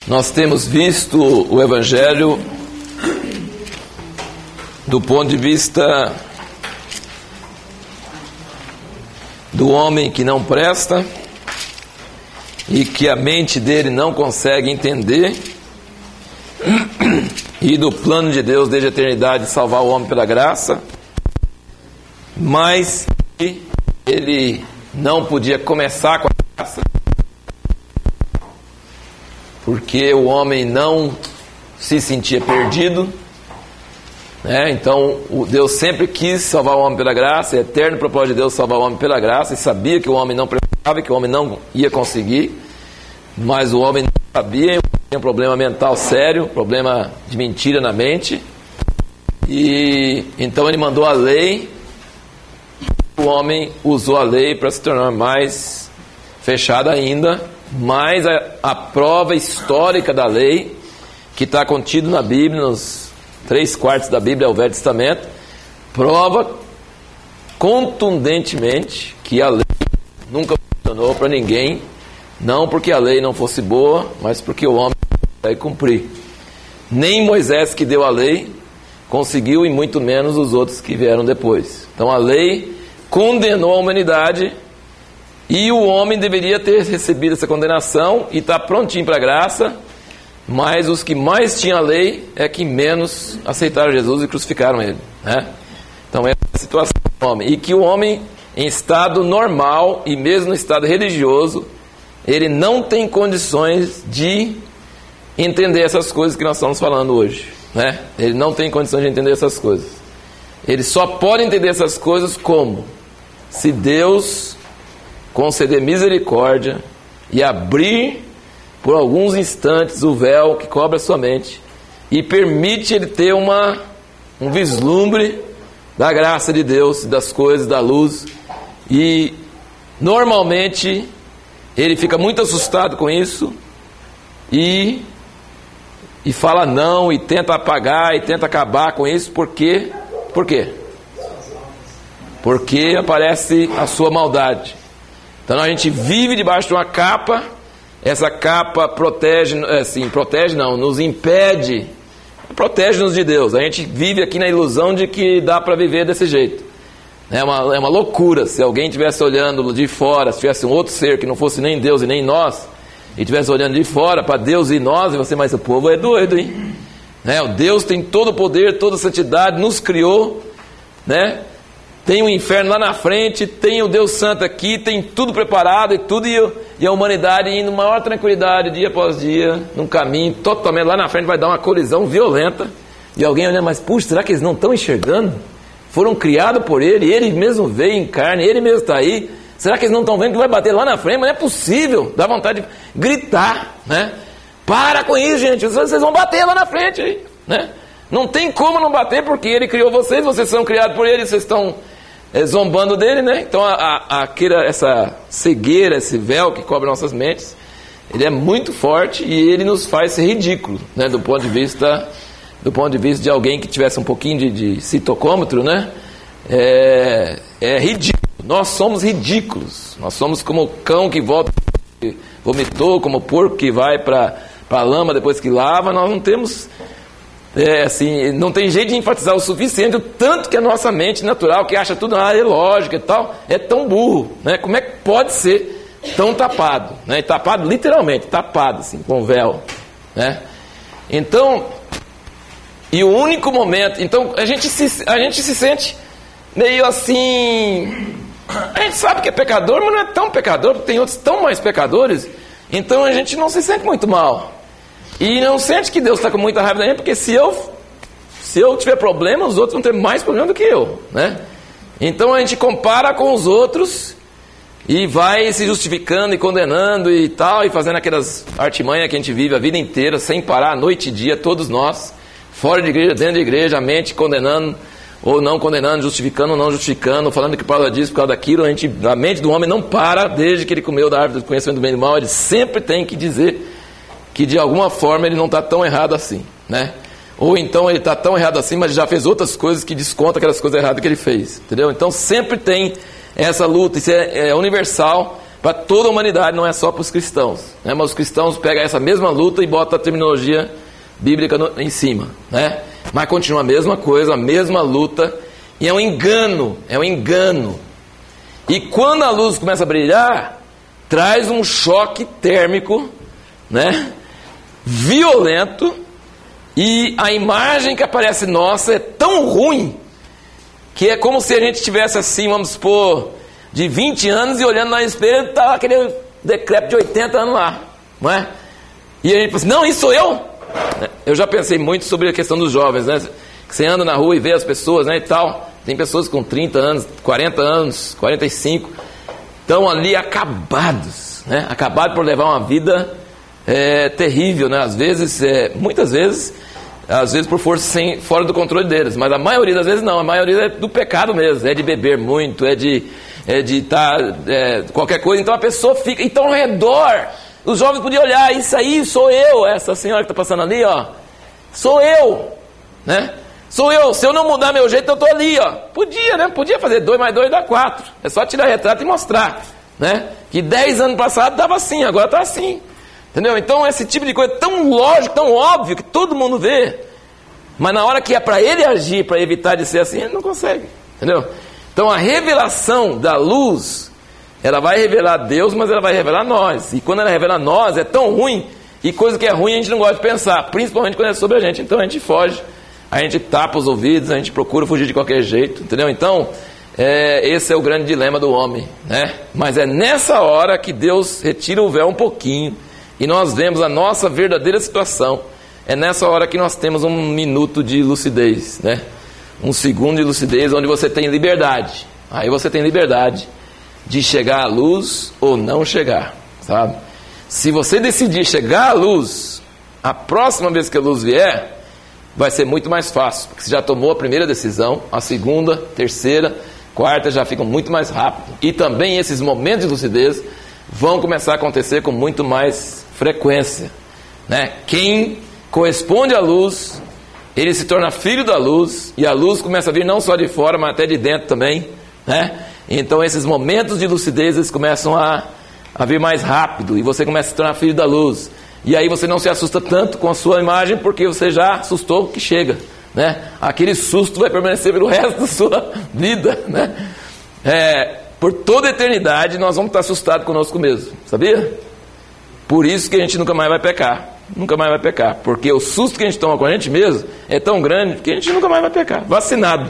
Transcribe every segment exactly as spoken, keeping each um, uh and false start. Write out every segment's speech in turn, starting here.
Nós temos visto o Evangelho do ponto de vista do homem que não presta e que a mente dele não consegue entender, e do plano de Deus desde a eternidade de salvar o homem pela graça, mas ele não podia começar com a graça, porque o homem não se sentia perdido, né? Então o Deus sempre quis salvar o homem pela graça, é eterno propósito de Deus salvar o homem pela graça, e sabia que o homem não precisava, que o homem não ia conseguir, mas o homem não sabia, tinha um problema mental sério, problema de mentira na mente, e então ele mandou a lei. O homem usou a lei para se tornar mais fechada ainda, mas a, a prova histórica da lei, que está contido na Bíblia, nos três quartos da Bíblia, é o Velho Testamento, prova contundentemente que a lei nunca funcionou para ninguém, não porque a lei não fosse boa, mas porque o homem não consegue cumprir. Nem Moisés, que deu a lei, conseguiu, e muito menos os outros que vieram depois. Então a lei condenou a humanidade, e o homem deveria ter recebido essa condenação e está prontinho para a graça, mas os que mais tinham a lei é que menos aceitaram Jesus e crucificaram ele, né? Então essa é a situação do homem, e que o homem em estado normal e mesmo no estado religioso, ele não tem condições de entender essas coisas que nós estamos falando hoje, né? Ele não tem condições de entender essas coisas. Ele só pode entender essas coisas como? Se Deus conceder misericórdia e abrir por alguns instantes o véu que cobre a sua mente e permite ele ter uma, um vislumbre da graça de Deus, das coisas, da luz, e normalmente ele fica muito assustado com isso e, e fala não, e tenta apagar, e tenta acabar com isso. Por quê? Por quê? Porque aparece a sua maldade. Então a gente vive debaixo de uma capa, essa capa protege, assim, protege não, nos impede, protege-nos de Deus. A gente vive aqui na ilusão de que dá para viver desse jeito. É uma, é uma loucura. Se alguém estivesse olhando de fora, se tivesse um outro ser que não fosse nem Deus e nem nós, e estivesse olhando de fora para Deus e nós, e você, mas o povo é doido, hein? Né? O Deus tem todo o poder, toda a santidade, nos criou, né? Tem o inferno lá na frente, tem o Deus Santo aqui, tem tudo preparado e tudo, e, e a humanidade indo maior tranquilidade, dia após dia, num caminho totalmente, lá na frente vai dar uma colisão violenta, e alguém olhando, mas puxa, será que eles não estão enxergando? Foram criados por ele, ele mesmo veio em carne, ele mesmo está aí, será que eles não estão vendo que vai bater lá na frente? Mas não é possível, dá vontade de gritar, né? Para com isso, gente, vocês vão bater lá na frente, aí, né? Não tem como não bater, porque ele criou vocês, vocês são criados por ele, vocês estão é, zombando dele, né? Então a, a, aquela, essa cegueira, esse véu que cobre nossas mentes, ele é muito forte e ele nos faz ser ridículo, né? Do ponto de vista, do ponto de vista de alguém que tivesse um pouquinho de, de citocômetro, né? É, é ridículo. Nós somos ridículos. Nós somos como o cão que volta, que vomitou, como o porco que vai para a lama depois que lava. Nós não temos... É, assim, não tem jeito de enfatizar o suficiente o tanto que a nossa mente natural, que acha tudo ah, é lógica e tal, é tão burro, né? Como é que pode ser tão tapado, né? E tapado literalmente, tapado assim, com véu, né? Então, e o único momento, então a gente se, a gente se sente meio assim, a gente sabe que é pecador, mas não é tão pecador, porque tem outros tão mais pecadores, então a gente não se sente muito mal. E não sente que Deus está com muita raiva da gente, porque se eu, se eu tiver problema, os outros vão ter mais problema do que eu, né? Então a gente compara com os outros e vai se justificando e condenando e tal, e fazendo aquelas artimanhas que a gente vive a vida inteira, sem parar, noite e dia, todos nós, fora de igreja, dentro de igreja, a mente condenando ou não condenando, justificando ou não justificando, falando que por causa disso, por causa daquilo. A, gente, a mente do homem não para desde que ele comeu da árvore do conhecimento do bem e do mal, ele sempre tem que dizer que de alguma forma ele não está tão errado assim, né? Ou então ele está tão errado assim, mas já fez outras coisas que descontam aquelas coisas erradas que ele fez, entendeu? Então sempre tem essa luta, isso é, é universal, para toda a humanidade, não é só para os cristãos, né? Mas os cristãos pegam essa mesma luta e botam a terminologia bíblica no, em cima, né? Mas continua a mesma coisa, a mesma luta, e é um engano, é um engano. E quando a luz começa a brilhar, traz um choque térmico, né? Violento, e a imagem que aparece nossa é tão ruim, que é como se a gente estivesse assim, vamos supor, de vinte anos e olhando na espelho, está aquele decrépito de oitenta anos lá, não é? E a gente fala assim, não, isso sou eu? Eu já pensei muito sobre a questão dos jovens, né? Que você anda na rua e vê as pessoas, né, e tal. Tem pessoas com trinta anos, quarenta anos, quarenta e cinco, estão ali acabados, né? Acabados por levar uma vida é, terrível, né? Às vezes, é, muitas vezes, às vezes por força sem, fora do controle deles, mas a maioria das vezes não, a maioria é do pecado mesmo, é de beber muito, é de é de estar, tá, é, qualquer coisa. Então a pessoa fica, então ao redor, os jovens podiam olhar, isso aí sou eu, essa senhora que está passando ali, ó, sou eu, né? Sou eu, se eu não mudar meu jeito, eu estou ali, ó. Podia, né? Podia fazer dois mais dois dá quatro, é só tirar retrato e mostrar, né? Que dez anos passados dava assim, agora está assim, entendeu? Então esse tipo de coisa tão lógico, tão óbvio, que todo mundo vê, mas na hora que é para ele agir, para evitar de ser assim, ele não consegue, entendeu? Então a revelação da luz, ela vai revelar Deus, mas ela vai revelar nós. E quando ela revela nós, é tão ruim, e coisa que é ruim a gente não gosta de pensar, principalmente quando é sobre a gente. Então a gente foge, a gente tapa os ouvidos, a gente procura fugir de qualquer jeito, entendeu? Então, é, esse é o grande dilema do homem, né? Mas é nessa hora que Deus retira o véu um pouquinho, e nós vemos a nossa verdadeira situação. É nessa hora que nós temos um minuto de lucidez, né? Um segundo de lucidez, onde você tem liberdade. Aí você tem liberdade de chegar à luz ou não chegar, sabe? Se você decidir chegar à luz, a próxima vez que a luz vier, vai ser muito mais fácil, porque você já tomou a primeira decisão, a segunda, terceira, quarta já ficam muito mais rápido. E também esses momentos de lucidez vão começar a acontecer com muito mais frequência, né? Quem corresponde à luz, ele se torna filho da luz, e a luz começa a vir não só de fora, mas até de dentro também, né? Então esses momentos de lucidez, eles começam a, a vir mais rápido, e você começa a se tornar filho da luz, e aí você não se assusta tanto com a sua imagem, porque você já assustou que chega, né? Aquele susto vai permanecer pelo resto da sua vida, né? É, por toda a eternidade nós vamos estar assustados conosco mesmo, sabia? Por isso que a gente nunca mais vai pecar. Nunca mais vai pecar, porque o susto que a gente toma com a gente mesmo é tão grande que a gente nunca mais vai pecar. Vacinado.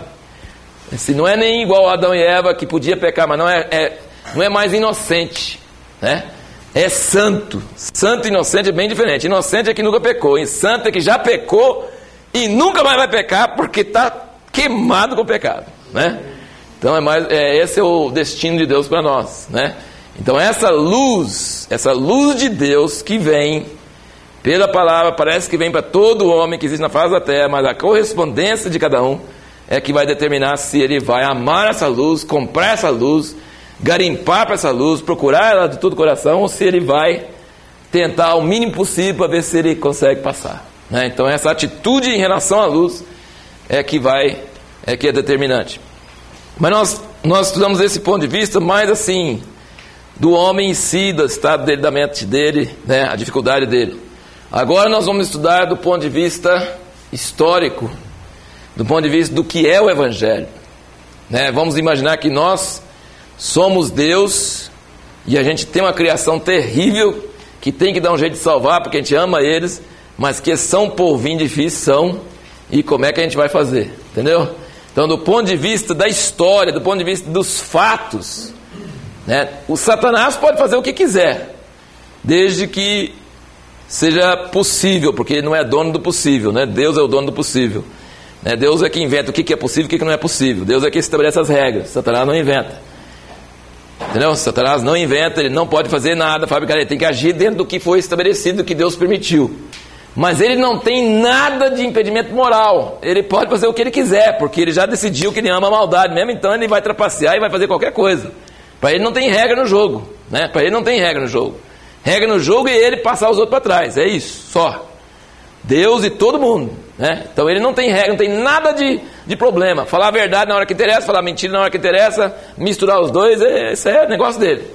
Se não é nem igual a Adão e Eva, que podia pecar, mas não é, é, não é mais inocente, né? É santo. Santo e inocente é bem diferente. Inocente é que nunca pecou, e santo é que já pecou e nunca mais vai pecar, porque está queimado com o pecado, né? Então é mais, é, esse é o destino de Deus para nós, né? Então essa luz, essa luz de Deus que vem pela palavra, parece que vem para todo homem que existe na face da terra, mas a correspondência de cada um é que vai determinar se ele vai amar essa luz, comprar essa luz, garimpar para essa luz, procurar ela de todo o coração, ou se ele vai tentar o mínimo possível para ver se ele consegue passar, né? Então essa atitude em relação à luz é que vai, é que é determinante. Mas nós, nós estudamos esse ponto de vista mais assim, do homem em si, do estado dele, da mente dele, né? A dificuldade dele. Agora nós vamos estudar do ponto de vista histórico, do ponto de vista do que é o Evangelho, né? Vamos imaginar que nós somos Deus e a gente tem uma criação terrível que tem que dar um jeito de salvar porque a gente ama eles, mas que são um povinho difícil, são, e como é que a gente vai fazer, entendeu? Então do ponto de vista da história, do ponto de vista dos fatos, né? O Satanás pode fazer o que quiser, desde que seja possível, porque ele não é dono do possível, né? Deus é o dono do possível, né? Deus é que inventa o que é possível e o que não é possível. Deus é que estabelece as regras. Satanás não inventa, entendeu? Satanás não inventa, ele não pode fazer nada, fabricar, ele tem que agir dentro do que foi estabelecido, do que Deus permitiu. Mas ele não tem nada de impedimento moral, ele pode fazer o que ele quiser, porque ele já decidiu que ele ama a maldade mesmo, então ele vai trapacear e vai fazer qualquer coisa. Para ele não tem regra no jogo, né? Para ele não tem regra no jogo. Regra no jogo e ele passar os outros para trás, é isso, só. Deus e todo mundo, né? Então ele não tem regra, não tem nada de, de problema. Falar a verdade na hora que interessa, falar mentira na hora que interessa, misturar os dois, esse é o negócio dele.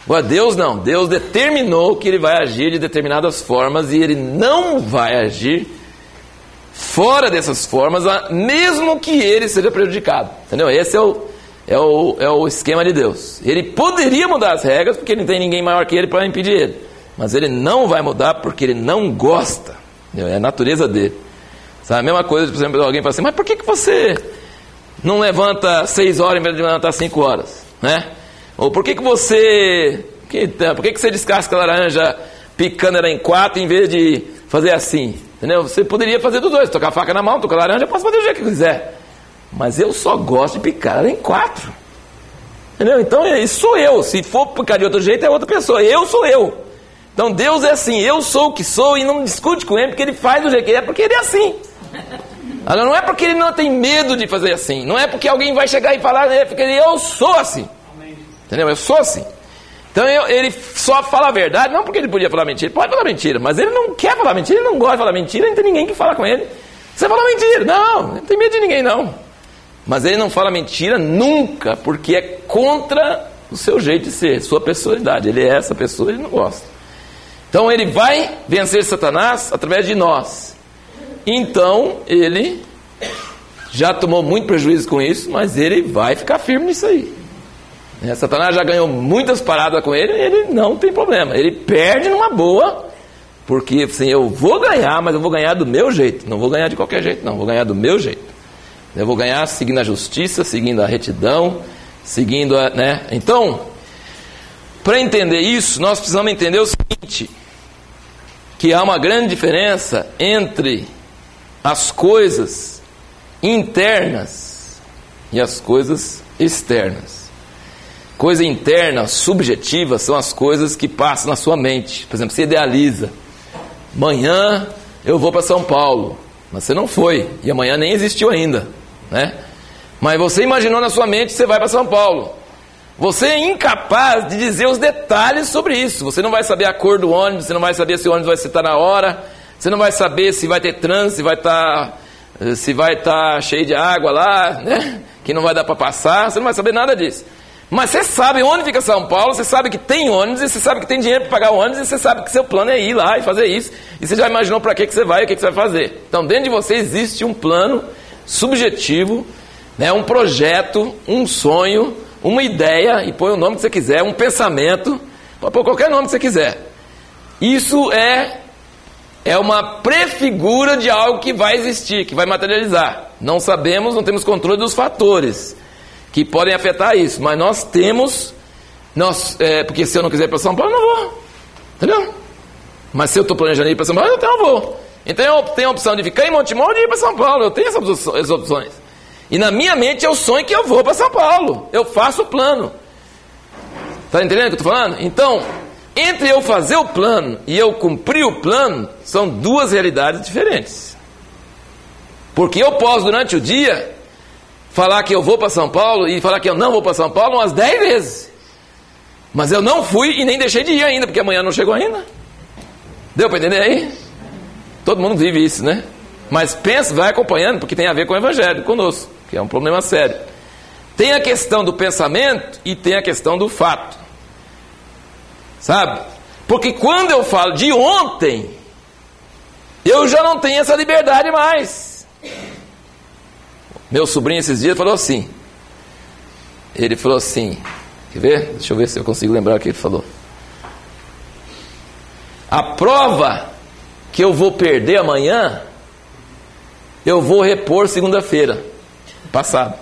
Agora Deus não, Deus determinou que ele vai agir de determinadas formas e ele não vai agir fora dessas formas, mesmo que ele seja prejudicado, entendeu? Esse é o, é o, é o esquema de Deus. Ele poderia mudar as regras porque não tem ninguém maior que ele para impedir ele, mas ele não vai mudar porque ele não gosta, entendeu? É a natureza dele. Sabe? A mesma coisa, por exemplo, alguém fala assim, mas por que, que você não levanta seis horas em vez de levantar cinco horas, né? Ou por que, que você que, por que, que você descasca a laranja picando ela em quatro em vez de fazer assim? Entendeu? Você poderia fazer dos dois, tocar a faca na mão, tocar a laranja, eu posso fazer do jeito que eu quiser. Mas eu só gosto de picar ela em quatro. Entendeu? Então isso sou eu. Se for picar de outro jeito é outra pessoa. Eu sou eu. Então Deus é assim, eu sou o que sou e não discute com ele porque ele faz do jeito que ele é, porque ele é assim. Agora, não é porque ele não tem medo de fazer assim, não é porque alguém vai chegar e falar, é porque eu sou assim. Entendeu? Eu sou assim. Então eu, ele só fala a verdade, não porque ele podia falar mentira, ele pode falar mentira, mas ele não quer falar mentira, ele não gosta de falar mentira, não tem ninguém que fala com ele. Você fala mentira, não, não tem medo de ninguém não. Mas ele não fala mentira nunca, porque é contra o seu jeito de ser, sua personalidade. Ele é essa pessoa, ele não gosta. Então ele vai vencer Satanás através de nós. Então ele já tomou muito prejuízo com isso, mas ele vai ficar firme nisso aí. É, Satanás já ganhou muitas paradas com ele, ele não tem problema. Ele perde numa boa, porque assim, eu vou ganhar, mas eu vou ganhar do meu jeito. Não vou ganhar de qualquer jeito, não. Vou ganhar do meu jeito. Eu vou ganhar seguindo a justiça, seguindo a retidão, seguindo a... né? Então, para entender isso, nós precisamos entender o seguinte, que há uma grande diferença entre as coisas internas e as coisas externas. Coisa interna, subjetiva, são as coisas que passam na sua mente. Por exemplo, você idealiza, amanhã eu vou para São Paulo, mas você não foi, e amanhã nem existiu ainda, né? Mas você imaginou na sua mente que você vai para São Paulo. Você é incapaz de dizer os detalhes sobre isso. Você não vai saber a cor do ônibus, você não vai saber se o ônibus vai estar na hora, você não vai saber se vai ter trânsito, se vai estar, se vai estar cheio de água lá, né? Que não vai dar para passar, você não vai saber nada disso. Mas você sabe onde fica São Paulo, você sabe que tem ônibus, e você sabe que tem dinheiro para pagar o ônibus, e você sabe que seu plano é ir lá e fazer isso, e você já imaginou para que, que você vai e o que, que você vai fazer. Então dentro de você existe um plano subjetivo, né, um projeto, um sonho, uma ideia, e põe o nome que você quiser, um pensamento, pode pôr qualquer nome que você quiser. Isso é, é uma prefigura de algo que vai existir, que vai materializar. Não sabemos, não temos controle dos fatores que podem afetar isso, mas nós temos, nós, é, porque se eu não quiser ir para São Paulo, eu não vou, entendeu? Mas se eu estou planejando ir para São Paulo, então eu vou. Então eu tenho a opção de ficar em Montemor ou de ir para São Paulo, eu tenho essas opções. E na minha mente eu sonho que eu vou para São Paulo, eu faço o plano. Está entendendo o que eu estou falando? Então, entre eu fazer o plano e eu cumprir o plano, são duas realidades diferentes. Porque eu posso durante o dia falar que eu vou para São Paulo e falar que eu não vou para São Paulo umas dez vezes. Mas eu não fui e nem deixei de ir ainda, porque amanhã não chegou ainda. Deu para entender aí? Todo mundo vive isso, né? Mas pensa, vai acompanhando, porque tem a ver com o Evangelho, conosco, que é um problema sério. Tem a questão do pensamento e tem a questão do fato. Sabe? Porque quando eu falo de ontem, eu já não tenho essa liberdade mais. Meu sobrinho esses dias falou assim, ele falou assim, quer ver? Deixa eu ver se eu consigo lembrar o que ele falou. A prova que eu vou perder amanhã, eu vou repor segunda-feira, passado.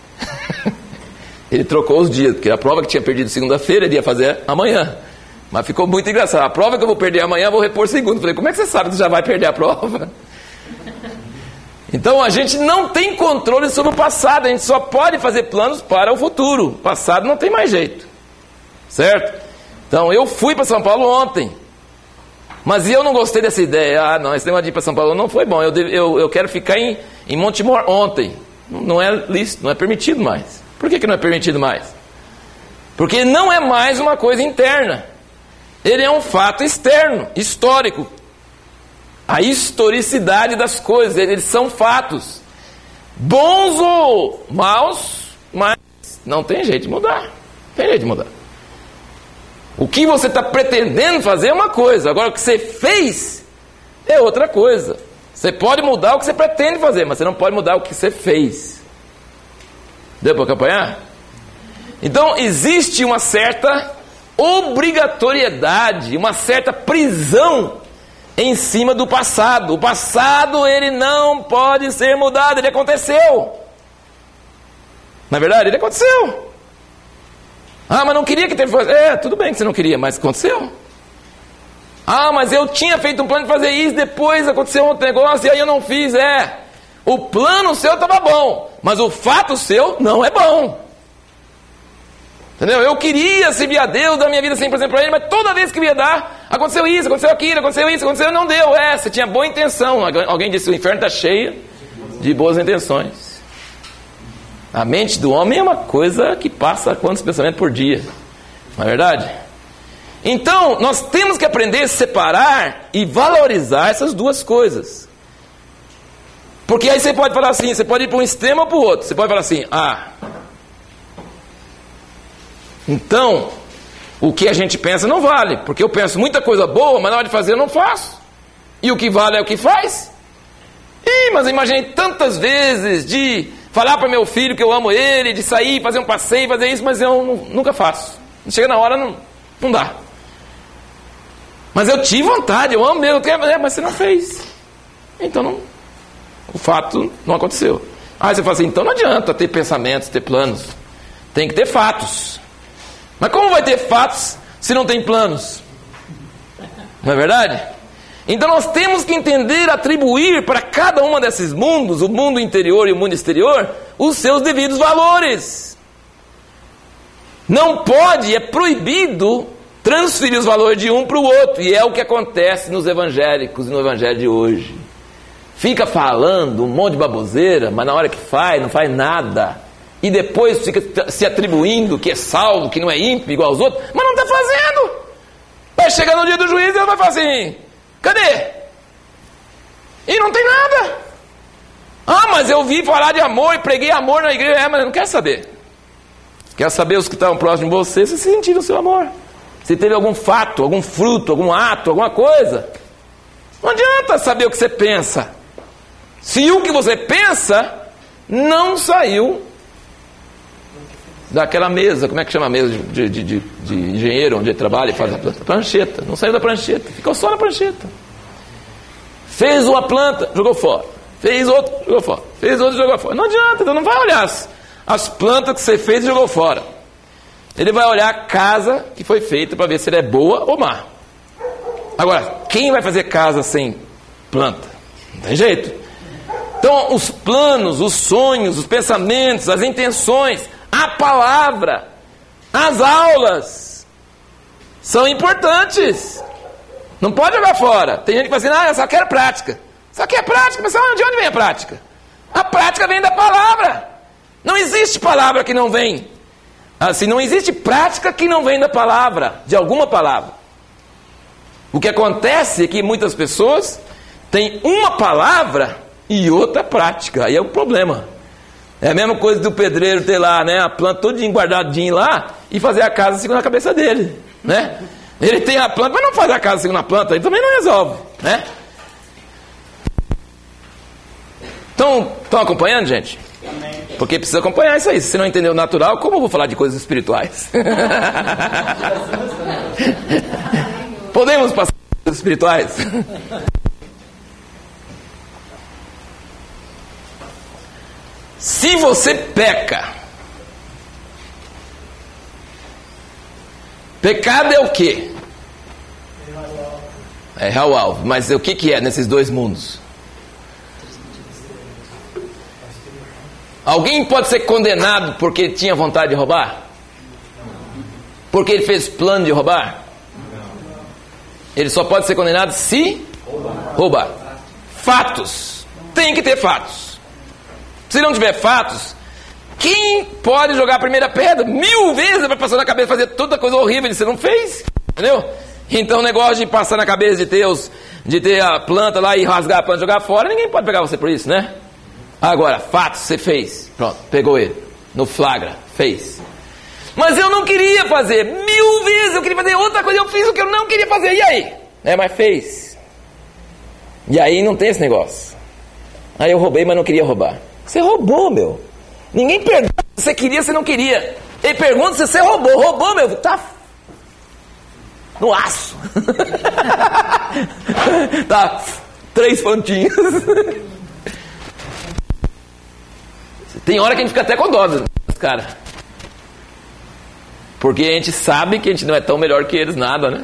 Ele trocou os dias, porque a prova que tinha perdido segunda-feira, ele ia fazer amanhã. Mas ficou muito engraçado. A prova que eu vou perder amanhã, eu vou repor segunda. Eu falei, como é que você sabe que você já vai perder a prova? Então a gente não tem controle sobre o passado, a gente só pode fazer planos para o futuro. O passado não tem mais jeito, certo? Então eu fui para São Paulo ontem, mas eu não gostei dessa ideia. Ah não, esse negócio de ir para São Paulo não foi bom, eu, eu, eu quero ficar em, em Montemor ontem. Não é lícito, não é permitido mais. Por que, que não é permitido mais? Porque não é mais uma coisa interna, ele é um fato externo, histórico. A historicidade das coisas, eles são fatos, bons ou maus, mas não tem jeito de mudar, não tem jeito de mudar. O que você está pretendendo fazer é uma coisa, agora o que você fez é outra coisa. Você pode mudar o que você pretende fazer, mas você não pode mudar o que você fez. Deu para acompanhar? Então existe uma certa obrigatoriedade, uma certa prisão em cima do passado. O passado, ele não pode ser mudado, ele aconteceu. Na verdade, ele aconteceu. Ah, mas não queria que teve... É, tudo bem que você não queria, mas aconteceu. Ah, mas eu tinha feito um plano de fazer isso, depois aconteceu outro negócio e aí eu não fiz. É, o plano seu estava bom, mas o fato seu não é bom. Entendeu? Eu queria servir a Deus, dar minha vida cem por cento para Ele, mas toda vez que eu ia dar, aconteceu isso, aconteceu aquilo, aconteceu isso, aconteceu, não deu. É, você tinha boa intenção. Alguém disse, o inferno está cheio de boas intenções. A mente do homem é uma coisa que passa quantos pensamentos por dia. Não é verdade? Então, nós temos que aprender a separar e valorizar essas duas coisas. Porque aí você pode falar assim, você pode ir para um extremo ou para o outro. Você pode falar assim, ah... Então, o que a gente pensa não vale, porque eu penso muita coisa boa, mas na hora de fazer eu não faço. E o que vale é o que faz. Ih, mas eu imaginei tantas vezes de falar para meu filho que eu amo ele, de sair, fazer um passeio, fazer isso, mas eu não, nunca faço. Chega na hora, não, não dá. Mas eu tive vontade, eu amo mesmo, eu quero, é, mas você não fez. Então, não, o fato não aconteceu. Aí você fala assim, então não adianta ter pensamentos, ter planos. Tem que ter fatos. Mas como vai ter fatos se não tem planos? Não é verdade? Então nós temos que entender, atribuir para cada um desses mundos, o mundo interior e o mundo exterior, os seus devidos valores. Não pode, é proibido transferir os valores de um para o outro. E é o que acontece nos evangélicos e no evangelho de hoje. Fica falando um monte de baboseira, mas na hora que faz, não faz nada. E depois fica se atribuindo que é salvo, que não é ímpio, igual aos outros, mas não está fazendo. Vai chegar no dia do juízo e ele vai falar assim, cadê? E não tem nada. Ah, mas eu vi falar de amor e preguei amor na igreja. É, mas não quer saber. Quer saber os que estavam próximos de você, se sentiram o seu amor. Se teve algum fato, algum fruto, algum ato, alguma coisa. Não adianta saber o que você pensa. Se o que você pensa não saiu daquela mesa, como é que chama a mesa de, de, de, de engenheiro, onde ele trabalha e faz a planta? Prancheta, não saiu da prancheta, ficou só na prancheta. Fez uma planta, jogou fora. Fez outra, jogou fora. Fez outra, jogou fora. Não adianta, então não vai olhar as, as plantas que você fez e jogou fora. Ele vai olhar a casa que foi feita para ver se ela é boa ou má. Agora, quem vai fazer casa sem planta? Não tem jeito. Então, os planos, os sonhos, os pensamentos, as intenções, a palavra, as aulas são importantes. Não pode jogar fora. Tem gente que fala assim, ah, eu só quero prática. Só quer prática, mas de onde vem a prática? A prática vem da palavra. Não existe palavra que não vem. Assim, não existe prática que não vem da palavra, de alguma palavra. O que acontece é que muitas pessoas têm uma palavra e outra prática. Aí é um problema. É a mesma coisa do pedreiro ter lá, né, a planta todinha guardadinha lá e fazer a casa segundo a cabeça dele, né? Ele tem a planta, mas não faz a casa segundo a planta, ele também não resolve, né? Então, estão acompanhando, gente? Porque precisa acompanhar isso aí. Se você não entender o natural, como eu vou falar de coisas espirituais? Podemos passar por coisas espirituais? Se você peca, pecado é o quê? É errar o alvo. Mas o que, que é nesses dois mundos? Alguém pode ser condenado porque tinha vontade de roubar? Porque ele fez plano de roubar? Ele só pode ser condenado se roubar. Fatos. Tem que ter fatos. Se não tiver fatos, quem pode jogar a primeira pedra? Mil vezes vai passar na cabeça fazer toda coisa horrível que você não fez. Entendeu? Então o negócio de passar na cabeça de ter, os, de ter a planta lá e rasgar a planta e jogar fora, ninguém pode pegar você por isso, né? Agora, fatos, você fez. Pronto, pegou ele. No flagra, fez. Mas eu não queria fazer. Mil vezes eu queria fazer outra coisa. Eu fiz o que eu não queria fazer. E aí? É, mas fez. E aí não tem esse negócio. Aí eu roubei, mas não queria roubar. Você roubou, meu. Ninguém pergunta se você queria ou se não queria. Ele pergunta se você roubou. Roubou, meu. Tá no aço. Tá três pontinhos. Tem hora que a gente fica até com dó dos caras. Porque a gente sabe que a gente não é tão melhor que eles, nada, né?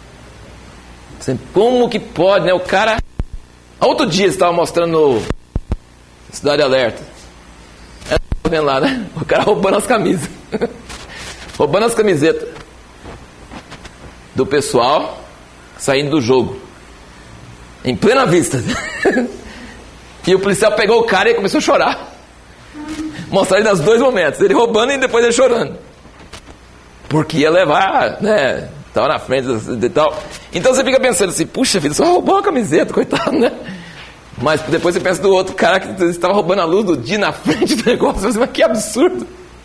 Como que pode, né? O cara... Outro dia você estava mostrando no Cidade Alerta. É, vendo lá, né? O cara roubando as camisas. Roubando as camisetas do pessoal saindo do jogo. Em plena vista. E o policial pegou o cara e começou a chorar. Mostrar ele nos dois momentos. Ele roubando e depois ele chorando. Porque ia levar, né? Estava na frente e tal. Então você fica pensando assim, puxa vida, só roubou uma camiseta, coitado, né? Mas depois você pensa do outro cara que estava roubando a luz do dia na frente do negócio. Você, mas que absurdo.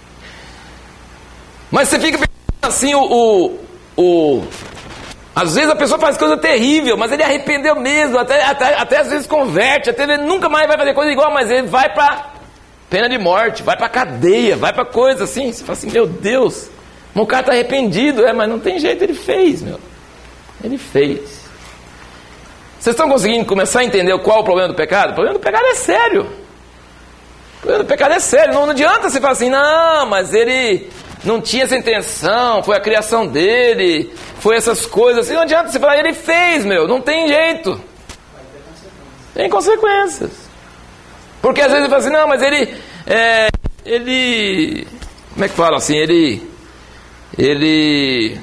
Mas você fica pensando assim, o, o, o... Às vezes a pessoa faz coisa terrível, mas ele arrependeu mesmo, até, até, até às vezes converte, até ele nunca mais vai fazer coisa igual, mas ele vai para pena de morte, vai para cadeia, vai para coisa assim. Você fala assim, meu Deus, o cara está arrependido, é, mas não tem jeito, ele fez, meu. Ele fez. Vocês estão conseguindo começar a entender qual é o problema do pecado? O problema do pecado é sério. O problema do pecado é sério. Não, não adianta você falar assim, não, mas ele não tinha essa intenção, foi a criação dele, foi essas coisas assim. Não adianta você falar, ele fez, meu, não tem jeito. Tem consequências. Porque às vezes ele fala assim, não, mas ele, é, ele, como é que fala assim, ele, ele,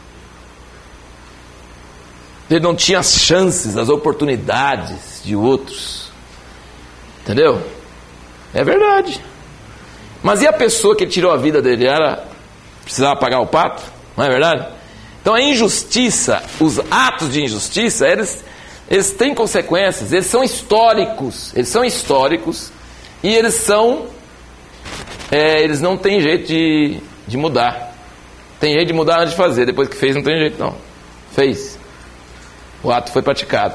ele não tinha as chances, as oportunidades de outros. Entendeu? É verdade. Mas e a pessoa que tirou a vida dele? Ela precisava pagar o pato? Não é verdade? Então a injustiça, os atos de injustiça, eles, eles têm consequências, eles são históricos, eles são históricos e eles são, é, eles não têm jeito de, de mudar. Tem jeito de mudar antes de fazer, depois que fez não tem jeito não. Fez. O ato foi praticado.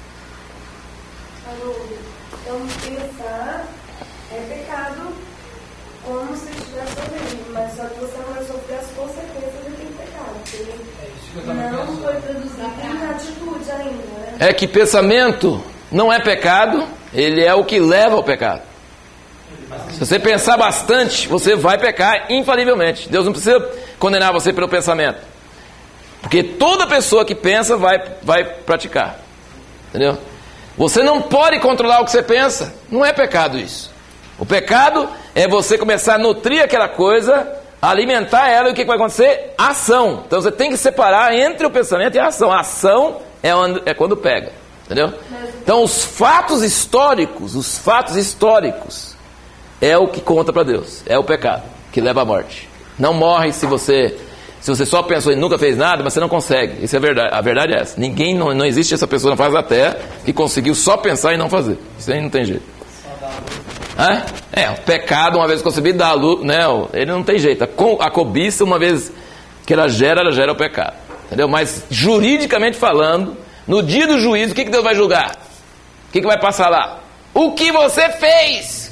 Então pensar é pecado como se estivesse fazendo, mas só que você não vai sofrer as consequências daquele pecado, porque não foi produzido em atitude ainda, né? É que pensamento não é pecado, ele é o que leva ao pecado. Se você pensar bastante, você vai pecar infalivelmente. Deus não precisa condenar você pelo pensamento, porque toda pessoa que pensa vai, vai praticar. Entendeu? Você não pode controlar o que você pensa. Não é pecado isso. O pecado é você começar a nutrir aquela coisa, alimentar ela, e o que vai acontecer? Ação. Então você tem que separar entre o pensamento e a ação. A ação é, onde, é quando pega. Entendeu? Então os fatos históricos, os fatos históricos é o que conta para Deus. É o pecado que leva à morte. Não morre se você... Se você só pensou e nunca fez nada, mas você não consegue. Isso é verdade. A verdade é essa. Ninguém, não, não existe essa pessoa na face da terra que conseguiu só pensar e não fazer. Isso aí não tem jeito. É, é o pecado, uma vez concebido, dá a luz, né? Ele não tem jeito. A, co, a cobiça, uma vez que ela gera, ela gera o pecado. Entendeu? Mas, juridicamente falando, no dia do juízo, o que, que Deus vai julgar? O que, que vai passar lá? O que você fez?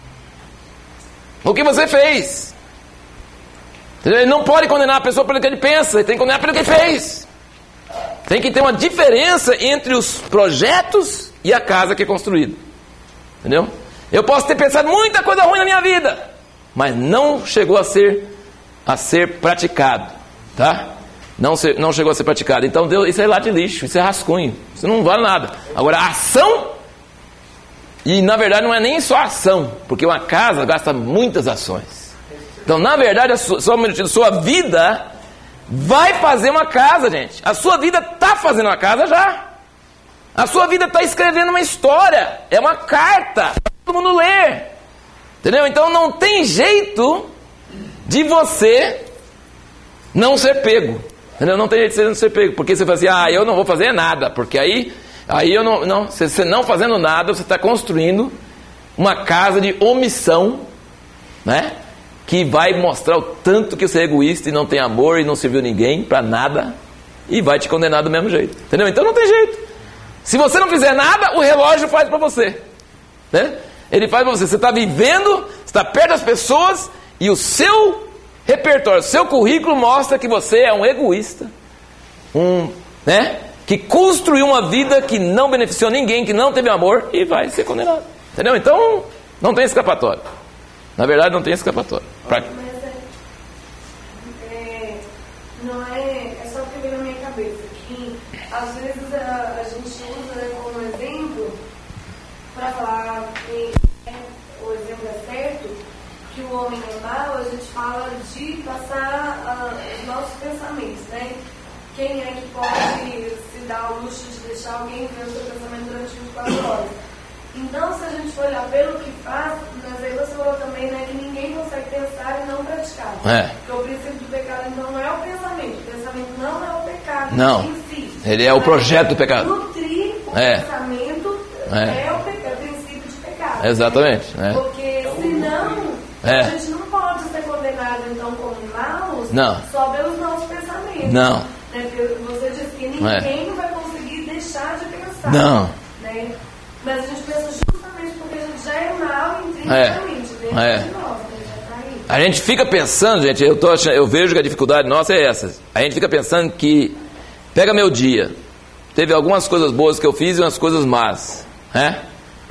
O que você fez? Ele não pode condenar a pessoa pelo que ele pensa, ele tem que condenar pelo que ele fez. Tem que ter uma diferença entre os projetos e a casa que é construída. Entendeu? Eu posso ter pensado muita coisa ruim na minha vida, mas não chegou a ser, a ser praticado. Tá? Não, se, não chegou a ser praticado. Então Deus, isso é lá de lixo, isso é rascunho, isso não vale nada. Agora a ação, e na verdade não é nem só a ação, porque uma casa gasta muitas ações. Então, na verdade, a sua, só um minutinho, a sua vida vai fazer uma casa, gente. A sua vida está fazendo uma casa já. A sua vida está escrevendo uma história. É uma carta para todo mundo ler. Entendeu? Então, não tem jeito de você não ser pego. Entendeu? Não tem jeito de você não ser pego. Porque você fala assim, ah, eu não vou fazer nada. Porque aí, aí eu não... não você não fazendo nada, você está construindo uma casa de omissão, né? que vai mostrar o tanto que você é egoísta e não tem amor e não serviu ninguém para nada, e vai te condenar do mesmo jeito, entendeu? Então não tem jeito. Se você não fizer nada, o relógio faz para você, né? Ele faz para você. Você está vivendo, está perto das pessoas, e o seu repertório, o seu currículo mostra que você é um egoísta, um, né, que construiu uma vida que não beneficiou ninguém, que não teve amor, e vai ser condenado, entendeu? Então não tem escapatória. Na verdade não tem escapatória. Pra... Mas é, é, não é, é só que veio na minha cabeça que às vezes a, a gente usa como exemplo para falar que é, o exemplo é certo, que o homem é mau. A gente fala de passar uh, os nossos pensamentos, né? Quem é que pode se dar o luxo de deixar alguém ver o seu pensamento durante vinte e quatro horas? Então, se a gente for olhar pelo que faz, mas aí você falou também, né, que ninguém consegue pensar e não praticar. É. Porque o princípio do pecado, então, não é o pensamento. O pensamento não é o pecado não. em si. Ele é o projeto do pecado. Nutrir o é. pensamento é, é, o, pe- é o princípio de pecado. Exatamente. Né? É. Porque, senão, é. a gente não pode ser condenado, então, como maus não. só pelos nossos pensamentos. Não. Né? Porque você disse que ninguém é. vai conseguir deixar de pensar. Não. Né? Mas a gente pensa justamente porque a gente já é mal intrinsecamente dentro é. de nós, né? Já tá aí. A gente fica pensando, gente, eu, tô achando, eu vejo que a dificuldade nossa é essa. A gente fica pensando que, pega meu dia, teve algumas coisas boas que eu fiz e umas coisas más, né?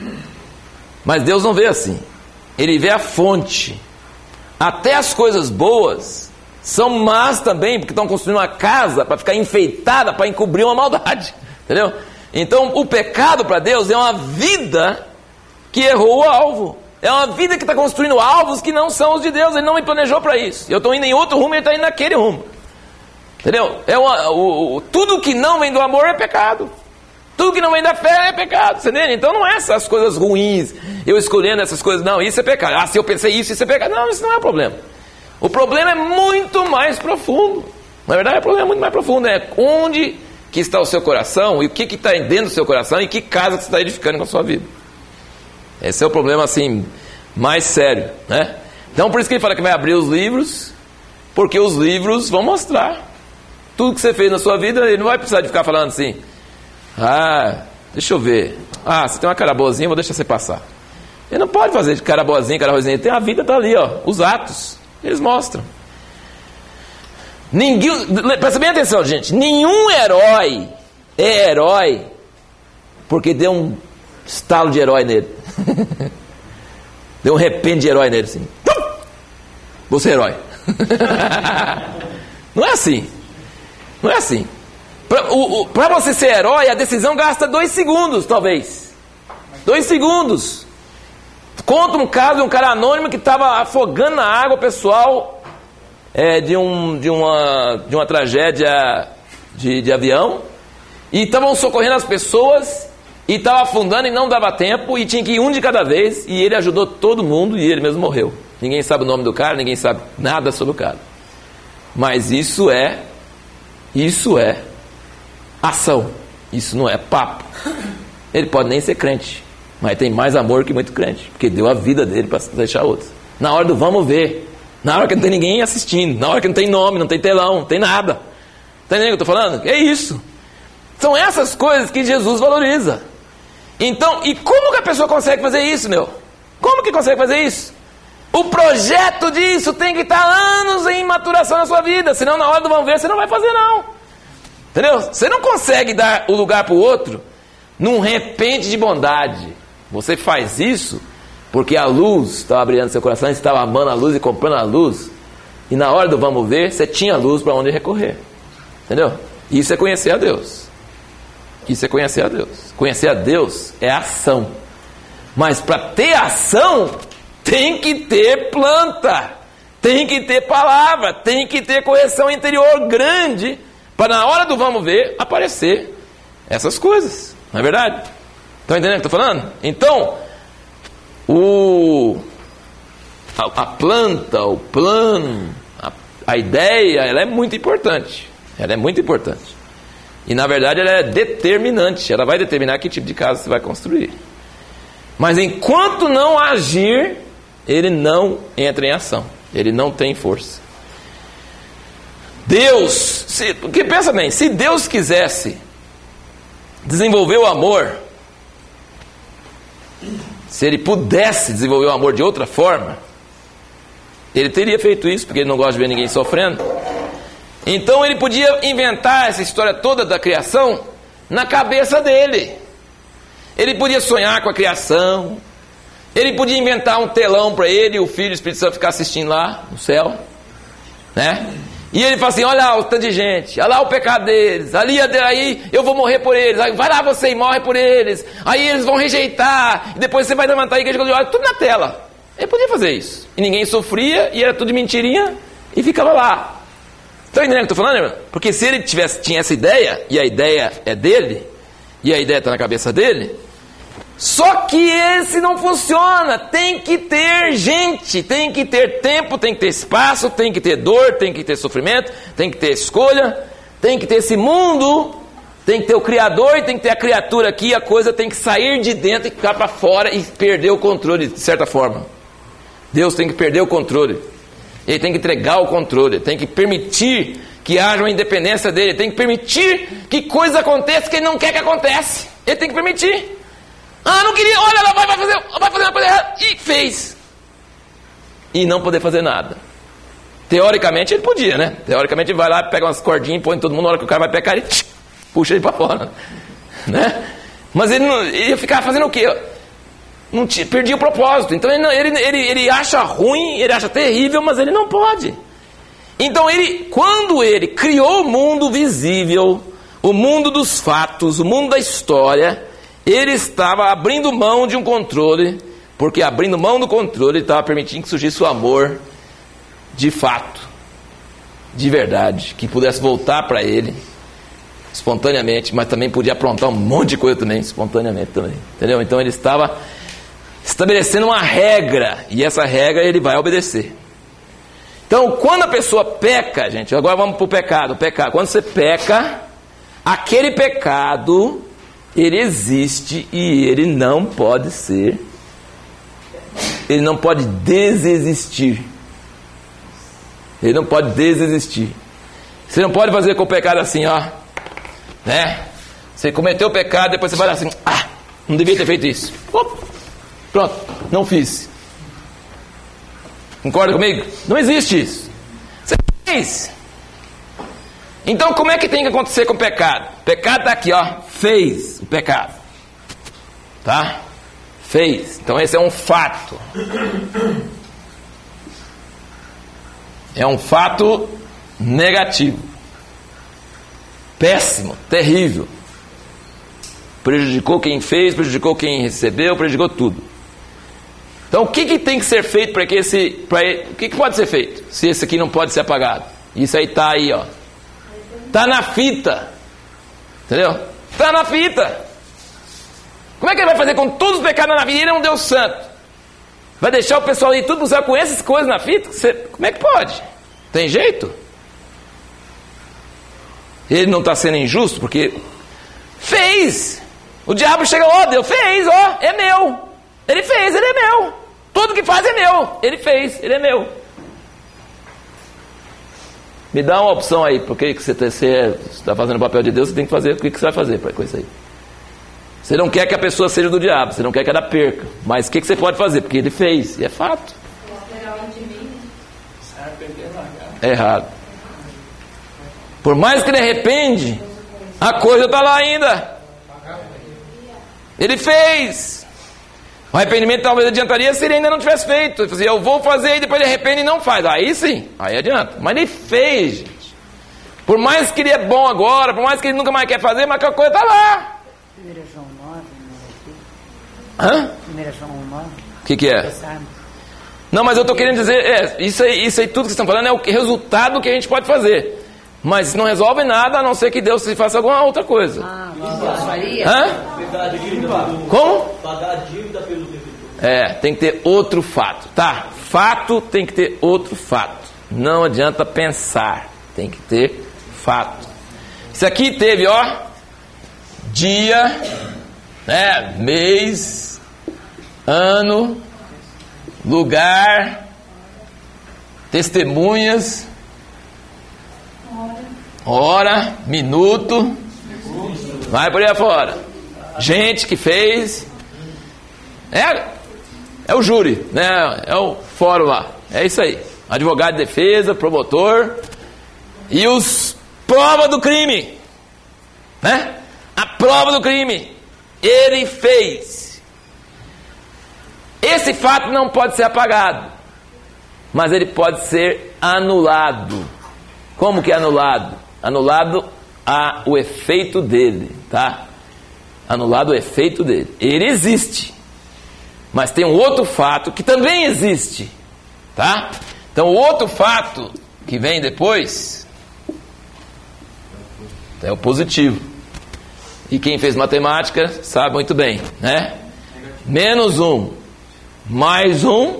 Mas Deus não vê assim. Ele vê a fonte. Até as coisas boas são más também, porque estão construindo uma casa para ficar enfeitada, para encobrir uma maldade, entendeu? Então o pecado para Deus é uma vida que errou o alvo. É uma vida que está construindo alvos que não são os de Deus. Ele não me planejou para isso. Eu estou indo em outro rumo e ele está indo naquele rumo. Entendeu? É uma, o, o, tudo que não vem do amor é pecado. Tudo que não vem da fé é pecado. Você entende? Então não é essas coisas ruins, eu escolhendo essas coisas. Não, isso é pecado. Ah, se eu pensei isso, isso é pecado. Não, isso não é o problema. O problema é muito mais profundo. Na verdade, o problema é muito mais profundo. É onde que está o seu coração, e o que está dentro do seu coração, e que casa que você está edificando com a sua vida. Esse é o problema assim mais sério, né? Então por isso que ele fala que vai abrir os livros, porque os livros vão mostrar tudo que você fez na sua vida. Ele não vai precisar de ficar falando assim, ah, deixa eu ver, ah, você tem uma cara boazinha, vou deixar você passar. Ele não pode fazer de cara boazinha, cara ruimzinha. Tem a vida, está ali, ó, os atos, eles mostram. Ninguém, presta bem atenção, gente. Nenhum herói é herói porque deu um estalo de herói nele. Deu um repente de herói nele assim. Você é herói. Não é assim. Não é assim. Para você ser herói, a decisão gasta dois segundos, talvez. Dois segundos. Conta um caso de um cara anônimo que estava afogando na água, pessoal. É, de, um, de, uma, de uma tragédia de, de avião, e estavam socorrendo as pessoas, e estava afundando e não dava tempo, e tinha que ir um de cada vez, e ele ajudou todo mundo, e ele mesmo morreu. Ninguém sabe o nome do cara, ninguém sabe nada sobre o cara. Mas isso é, isso é ação, isso não é papo. Ele pode nem ser crente, mas tem mais amor que muito crente, porque deu a vida dele para deixar outros. Na hora do vamos ver, na hora que não tem ninguém assistindo, na hora que não tem nome, não tem telão, não tem nada. Tá entendendo o que eu estou falando? É isso. São essas coisas que Jesus valoriza. Então, e como que a pessoa consegue fazer isso, meu? Como que consegue fazer isso? O projeto disso tem que estar anos em maturação na sua vida, senão na hora do vamos ver você não vai fazer não. Entendeu? Você não consegue dar o lugar para o outro num repente de bondade. Você faz isso porque a luz estava brilhando no seu coração, você estava amando a luz e comprando a luz, e na hora do vamos ver, você tinha luz para onde recorrer. Entendeu? Isso é conhecer a Deus. Isso é conhecer a Deus. Conhecer a Deus é ação. Mas para ter ação, tem que ter planta, tem que ter palavra, tem que ter correção interior grande, para na hora do vamos ver, aparecer essas coisas. Não é verdade? Estão entendendo o que eu estou falando? Então, O, a, a planta, o plano, a, a ideia, ela é muito importante. Ela é muito importante. E na verdade ela é determinante. Ela vai determinar que tipo de casa você vai construir. Mas enquanto não agir, ele não entra em ação. Ele não tem força. Deus, se, porque pensa bem, se Deus quisesse desenvolver o amor, se Ele pudesse desenvolver o amor de outra forma, Ele teria feito isso, porque Ele não gosta de ver ninguém sofrendo. Então Ele podia inventar essa história toda da criação na cabeça dele. Ele podia sonhar com a criação, Ele podia inventar um telão para ele e o Filho e o Espírito Santo ficar assistindo lá no céu, né? E ele fala assim, olha lá o tanto de gente, olha lá o pecado deles, ali, aí eu vou morrer por eles, aí vai lá você e morre por eles, aí eles vão rejeitar, e depois você vai levantar a igreja, olha tudo na tela. Ele podia fazer isso, e ninguém sofria, e era tudo de mentirinha, e ficava lá. Estão entendendo o que eu estou falando, irmão? Porque se ele tivesse, tinha essa ideia, e a ideia é dele, e a ideia está na cabeça dele, só que esse não funciona, tem que ter gente, tem que ter tempo, tem que ter espaço, tem que ter dor, tem que ter sofrimento, tem que ter escolha, tem que ter esse mundo, tem que ter o Criador e tem que ter a criatura aqui, a coisa tem que sair de dentro e ficar para fora e perder o controle de certa forma. Deus tem que perder o controle, Ele tem que entregar o controle, tem que permitir que haja uma independência dele, tem que permitir que coisas aconteçam que Ele não quer que aconteça, Ele tem que permitir. Ah, não queria, olha, ela vai, vai fazer, vai fazer uma coisa errada. E fez. E não poder fazer nada. Teoricamente ele podia, né? Teoricamente ele vai lá, pega umas cordinhas, põe todo mundo, na hora que o cara vai pecar, ele tch, puxa ele para fora. Né? Mas ele, não, ele ia ficar fazendo o quê? Não tinha, perdia o propósito. Então ele, ele, ele, ele acha ruim, ele acha terrível, mas ele não pode. Então ele, quando ele criou o mundo visível, o mundo dos fatos, o mundo da história, ele estava abrindo mão de um controle, porque abrindo mão do controle, ele estava permitindo que surgisse o amor de fato, de verdade, que pudesse voltar para ele espontaneamente, mas também podia aprontar um monte de coisa também, espontaneamente também, entendeu? Então ele estava estabelecendo uma regra, e essa regra ele vai obedecer. Então quando a pessoa peca, gente, agora vamos para o pecado, o pecado, quando você peca, aquele pecado, ele existe e ele não pode ser, ele não pode desexistir. Ele não pode desexistir. Você não pode fazer com o pecado assim, ó, né? Você cometeu o pecado, depois você vai lá assim, ah, não devia ter feito isso. Opa, pronto, não fiz. Concorda comigo? Não existe isso. Você fez. Então como é que tem que acontecer com o pecado? O pecado está aqui, ó, fez o pecado, tá? Fez. Então esse é um fato. É um fato negativo, péssimo, terrível. Prejudicou quem fez, prejudicou quem recebeu, prejudicou tudo. Então o que, que tem que ser feito para que esse, pra, o que, que pode ser feito se esse aqui não pode ser apagado? Isso aí está aí, ó. Está na fita, entendeu? Está na fita. Como é que ele vai fazer com todos os pecados na vida? Ele é um Deus santo. Vai deixar o pessoal ir tudo usar com essas coisas na fita? Você, como é que pode? Tem jeito? Ele não está sendo injusto porque fez. O diabo chega, ó, oh, Deus fez, ó, oh, é meu. Ele fez, ele é meu. Tudo que faz é meu. Ele fez, ele é meu. Me dá uma opção aí, porque que você está fazendo o papel de Deus, você tem que fazer o que, que você vai fazer com isso aí. Você não quer que a pessoa seja do diabo, você não quer que ela perca, mas o que, que você pode fazer? Porque ele fez, e é fato. É errado. Por mais que ele arrepende, a coisa está lá ainda. Ele fez. O arrependimento talvez adiantaria se ele ainda não tivesse feito. Ele dizia, eu vou fazer e depois ele arrepende e não faz. Aí sim, aí adianta. Mas ele fez, gente. Por mais que ele é bom agora, por mais que ele nunca mais quer fazer, mas a coisa está lá. primeiro João nove, Hã? primeiro João nove. O que, que é? Não, mas eu estou querendo dizer, é, isso aí, isso aí tudo que vocês estão falando é o resultado que a gente pode fazer. Mas não resolve nada, a não ser que Deus faça alguma outra coisa. Ah, Deus faria? Hã? Como? Pagar a dívida pelo devedor. É, tem que ter outro fato. Tá, fato tem que ter outro fato. Não adianta pensar, tem que ter fato. Isso aqui teve, ó, dia, né, mês, ano, lugar, testemunhas, hora, minuto, vai por aí afora. Gente que fez. É, é o júri, né? É o fórum lá. É isso aí. Advogado de defesa, promotor e os prova do crime, né? A prova do crime. Ele fez. Esse fato não pode ser apagado, mas ele pode ser anulado. Como que é anulado? Anulado a, o efeito dele, tá? Anulado o efeito dele. Ele existe, mas tem um outro fato que também existe, tá? Então o outro fato que vem depois é o positivo. E quem fez matemática sabe muito bem, né? Menos um, mais um.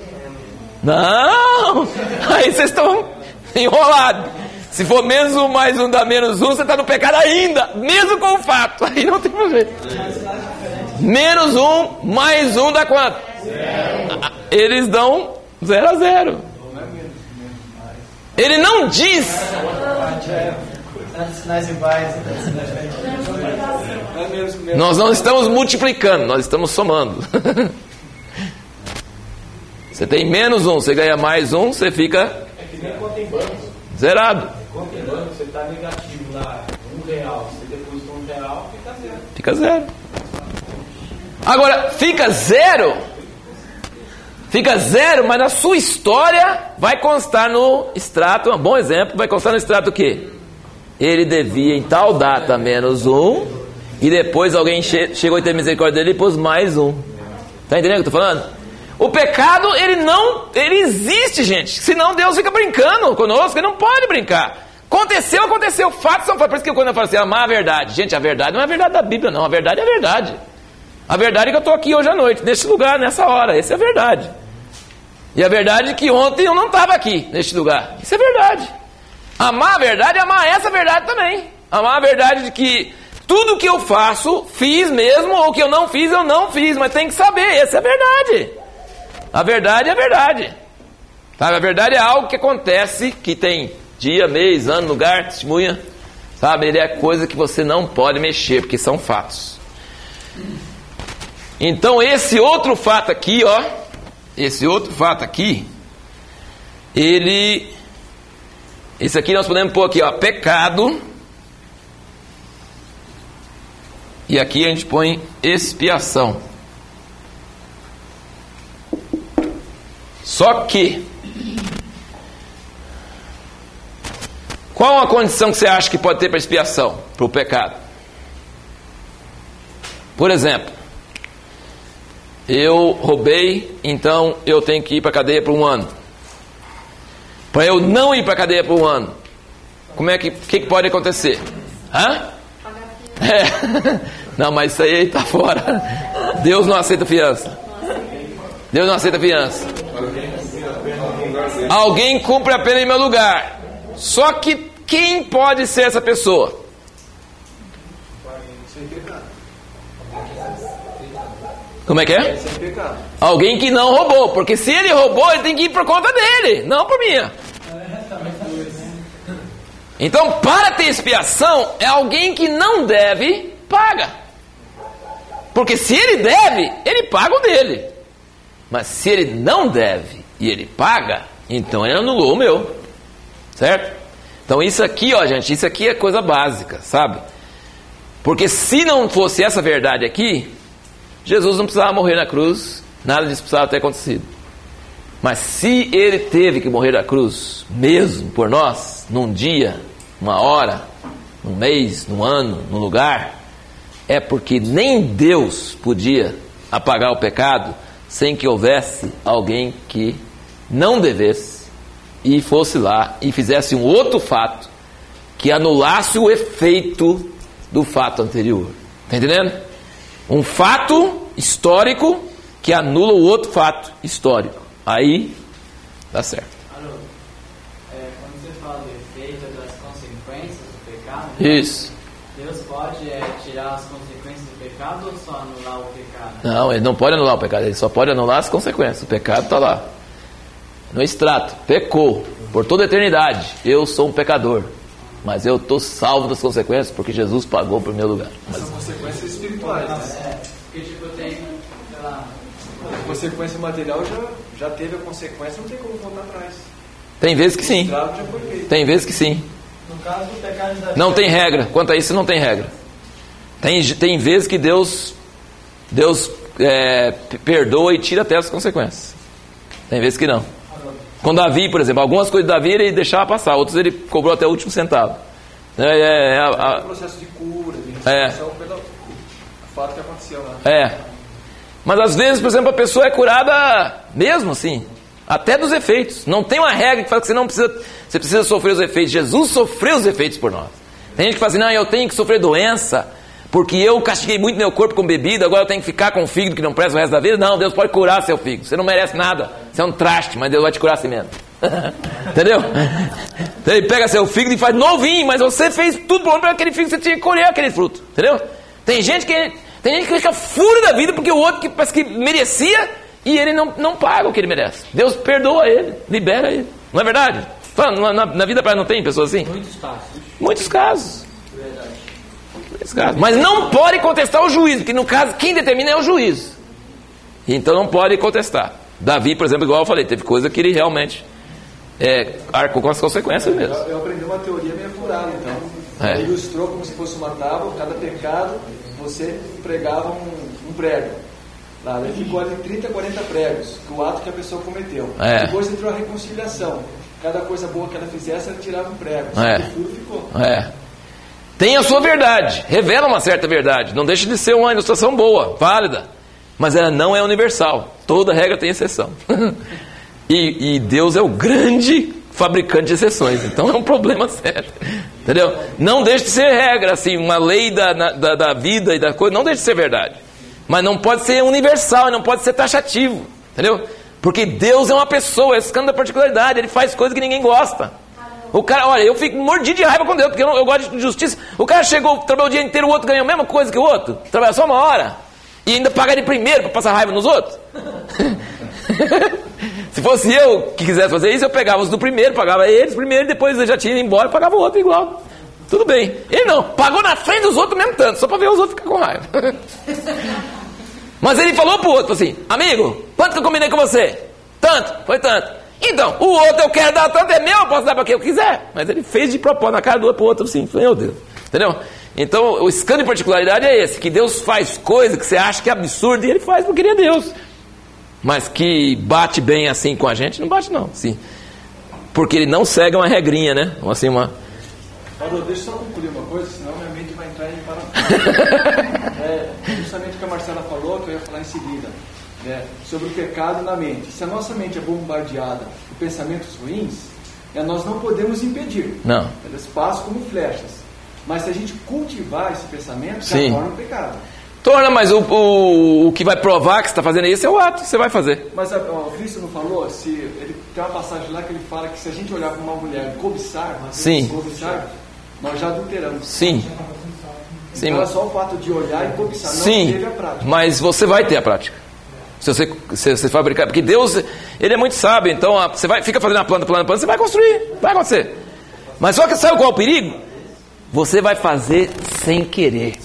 Não! Aí vocês estão enrolados. Se for menos um mais um dá menos um, você está no pecado ainda, mesmo com o fato. Aí não tem mais jeito. Menos um mais um dá quanto? Zero. Eles dão zero a zero. Ele não diz. Nós não estamos multiplicando, nós estamos somando. Você tem menos um, você ganha mais um, você fica é que nem conta em banco. Zerado. Conta em banco, você está negativo lá, um real. Você deposita um real, fica zero. Fica zero. Agora, fica zero. Fica zero, mas na sua história vai constar no extrato, um bom exemplo, vai constar no extrato o quê? Ele devia em tal data menos um, e depois alguém che- chegou e teve misericórdia dele e pôs mais um. Tá entendendo o que eu tô falando? O pecado, ele não, ele existe, gente. Senão Deus fica brincando conosco, ele não pode brincar. Aconteceu, aconteceu, fatos são fatos. Por isso que quando eu falo assim, amar a verdade. Gente, a verdade não é a verdade da Bíblia, não. A verdade é a verdade. A verdade é que eu estou aqui hoje à noite, nesse lugar, nessa hora. Essa é a verdade. E a verdade é que ontem eu não estava aqui, neste lugar. Isso é verdade. Amar a verdade é amar essa verdade também. Amar a verdade de que tudo que eu faço, fiz mesmo, ou que eu não fiz, eu não fiz. Mas tem que saber, essa é a verdade. A verdade é a verdade. Sabe? A verdade é algo que acontece, que tem dia, mês, ano, lugar, testemunha. Sabe? Ele é coisa que você não pode mexer, porque são fatos. Então esse outro fato aqui, ó, esse outro fato aqui, ele, esse aqui nós podemos pôr aqui, ó, pecado, e aqui a gente põe expiação. Só que, qual a condição que você acha que pode ter para expiação, para o pecado? Por exemplo, eu roubei, então eu tenho que ir para a cadeia por um ano. Para eu não ir para a cadeia por um ano, como é que, que, que pode acontecer? Hã? É. Não, mas isso aí está fora. Deus não aceita fiança. Deus não aceita fiança. Alguém cumpre a pena em meu lugar. Só que quem pode ser essa pessoa? Como é que é? Alguém que não roubou. Porque se ele roubou, ele tem que ir por conta dele, não por minha. Então, para ter expiação, é alguém que não deve, paga. Porque se ele deve, ele paga o dele. Mas se ele não deve e ele paga, então ele anulou o meu. Certo? Então isso aqui, ó, gente, isso aqui é coisa básica, sabe? Porque se não fosse essa verdade aqui, Jesus não precisava morrer na cruz, nada disso precisava ter acontecido. Mas se ele teve que morrer na cruz, mesmo por nós, num dia, uma hora, num mês, num ano, num lugar, é porque nem Deus podia apagar o pecado sem que houvesse alguém que não devesse e fosse lá e fizesse um outro fato que anulasse o efeito do fato anterior. Está entendendo? Um fato histórico que anula o outro fato histórico. Aí dá certo. Alô, é, quando você fala do efeito das consequências do pecado, né? Isso. Deus pode é, tirar as consequências do pecado ou só anular o pecado? Não, ele não pode anular o pecado, ele só pode anular as consequências. O pecado está lá. no extrato, pecou por toda a eternidade. Eu sou um pecador, mas eu estou salvo das consequências porque Jesus pagou por meu lugar. Mas... São consequências espirituais, né? É, porque tipo, tem, sei lá... A consequência material já, já teve a consequência, não tem como voltar atrás. Tem vezes que sim. O estrago já foi feito. Tem vezes que sim. No caso do pecado da Não tem regra. Quanto a isso, não tem regra. Tem, tem vezes que Deus, Deus é, perdoa e tira até as consequências. Tem vezes que não. Com Davi, por exemplo, algumas coisas de Davi ele deixava passar, outras ele cobrou até o último centavo. É, é, é, a, a, o processo de cura, de é. restituição, pelo fato que aconteceu lá. É. Mas às vezes, por exemplo, a pessoa é curada mesmo assim, até dos efeitos. Não tem uma regra que fala que você não precisa, você precisa sofrer os efeitos. Jesus sofreu os efeitos por nós. Tem gente que fala assim, não, eu tenho que sofrer doença, porque eu castiguei muito meu corpo com bebida, agora eu tenho que ficar com um fígado que não presta o resto da vida. Não, Deus pode curar seu fígado. Você não merece nada. Você é um traste, mas Deus vai te curar assim mesmo. Entendeu? Ele pega seu fígado e faz novinho, mas você fez tudo bom para aquele fígado, você tinha que colher aquele fruto. Entendeu? Tem gente que, tem gente que fica fúria da vida porque o outro que parece que merecia e ele não, não paga o que ele merece. Deus perdoa ele, libera ele. Não é verdade? Na, na, na vida não tem pessoas assim? Muitos casos. Muitos casos. Mas não pode contestar o juízo, porque no caso quem determina é o juízo. Então não pode contestar. Davi, por exemplo, igual eu falei, teve coisa que ele realmente é, arcou com as consequências mesmo. Eu, eu aprendi uma teoria meio furada, então. É. Ele ilustrou como se fosse uma tábua, cada pecado você pregava um, um prego. Lá, ele ficou ali trinta, quarenta pregos, o ato que a pessoa cometeu. É. Depois entrou a reconciliação. Cada coisa boa que ela fizesse, ela tirava um prego. É. O furo ficou. É. Tem a sua verdade, revela uma certa verdade, não deixa de ser uma ilustração boa, válida, mas ela não é universal, toda regra tem exceção. e, e Deus é o grande fabricante de exceções, então é um problema sério, entendeu? Não deixa de ser regra, assim, uma lei da, da, da vida e da coisa, não deixa de ser verdade, mas não pode ser universal, não pode ser taxativo, entendeu? Porque Deus é uma pessoa, é escândalo da particularidade, ele faz coisas que ninguém gosta. O cara, olha, eu fico mordido de raiva com Deus, porque eu, não, eu gosto de justiça. O cara chegou, trabalhou o dia inteiro, o outro ganhou a mesma coisa que o outro. Trabalha só uma hora. E ainda paga ele primeiro para passar raiva nos outros. Se fosse eu que quisesse fazer isso, eu pegava os do primeiro, pagava eles primeiro, depois eu já tinha ido embora, pagava o outro igual. Tudo bem. Ele não, pagou na frente dos outros mesmo tanto, só para ver os outros ficar com raiva. Mas ele falou pro outro, assim, amigo, quanto que eu combinei com você? Tanto, foi tanto. Então, o outro eu quero dar tanto, é meu, eu posso dar para quem eu quiser. Mas ele fez de propósito na cara do outro, pro outro assim, meu Deus. Entendeu? Então, o escândalo de particularidade é esse, que Deus faz coisa que você acha que é absurdo e ele faz porque ele é Deus. Mas que bate bem assim com a gente, não bate não. Sim. Porque ele não segue uma regrinha, né? Assim, uma... Paulo, deixa eu só concluir uma coisa, senão minha mente vai entrar em parafuso. É justamente o que a Marcela falou, que eu ia falar em seguida. É, sobre o pecado na mente. Se a nossa mente é bombardeada por pensamentos ruins, é, nós não podemos impedir. Não. Elas passam como flechas. Mas se a gente cultivar esse pensamento, já Sim. torna um pecado. Torna, mas o, o, o que vai provar que você está fazendo isso é o ato que você vai fazer. Mas a, ó, o Cristo não falou, se ele tem uma passagem lá que ele fala que se a gente olhar para uma mulher cobiçar, Sim. cobiçar, nós já adulteramos. Sim. Sim. Então é só o fato de olhar e cobiçar, não Sim, teve a prática. mas você vai ter a prática. Se você, se você fabricar, porque Deus, ele é muito sábio, então a, você vai, fica fazendo a planta, planta, planta, você vai construir, vai acontecer. Mas só que sabe qual é o perigo? Você vai fazer sem querer.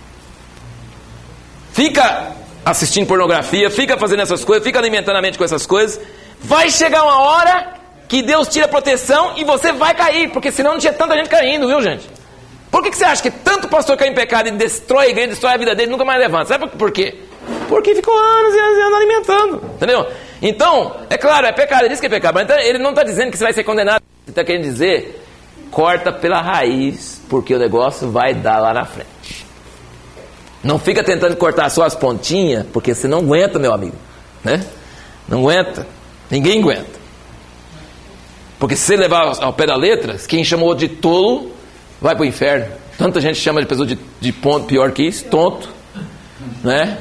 Fica assistindo pornografia, fica fazendo essas coisas, fica alimentando a mente com essas coisas. Vai chegar uma hora que Deus tira a proteção e você vai cair, porque senão não tinha tanta gente caindo, viu, gente? Por que, que você acha que tanto pastor cai em pecado e destrói a igreja, destrói a vida dele, nunca mais levanta? Sabe por quê? Porque ficou anos e anos e anos alimentando, entendeu? Então, é claro, é pecado, ele diz que é pecado, mas ele não está dizendo que você vai ser condenado. Ele está querendo dizer, corta pela raiz, porque o negócio vai dar lá na frente. Não fica tentando cortar só as pontinhas, porque você não aguenta, meu amigo, né? Não aguenta, ninguém aguenta. Porque se você levar ao pé da letra, quem chamou de tolo vai para o inferno. Tanta gente chama de pessoa de, de ponto pior que isso, tonto, né?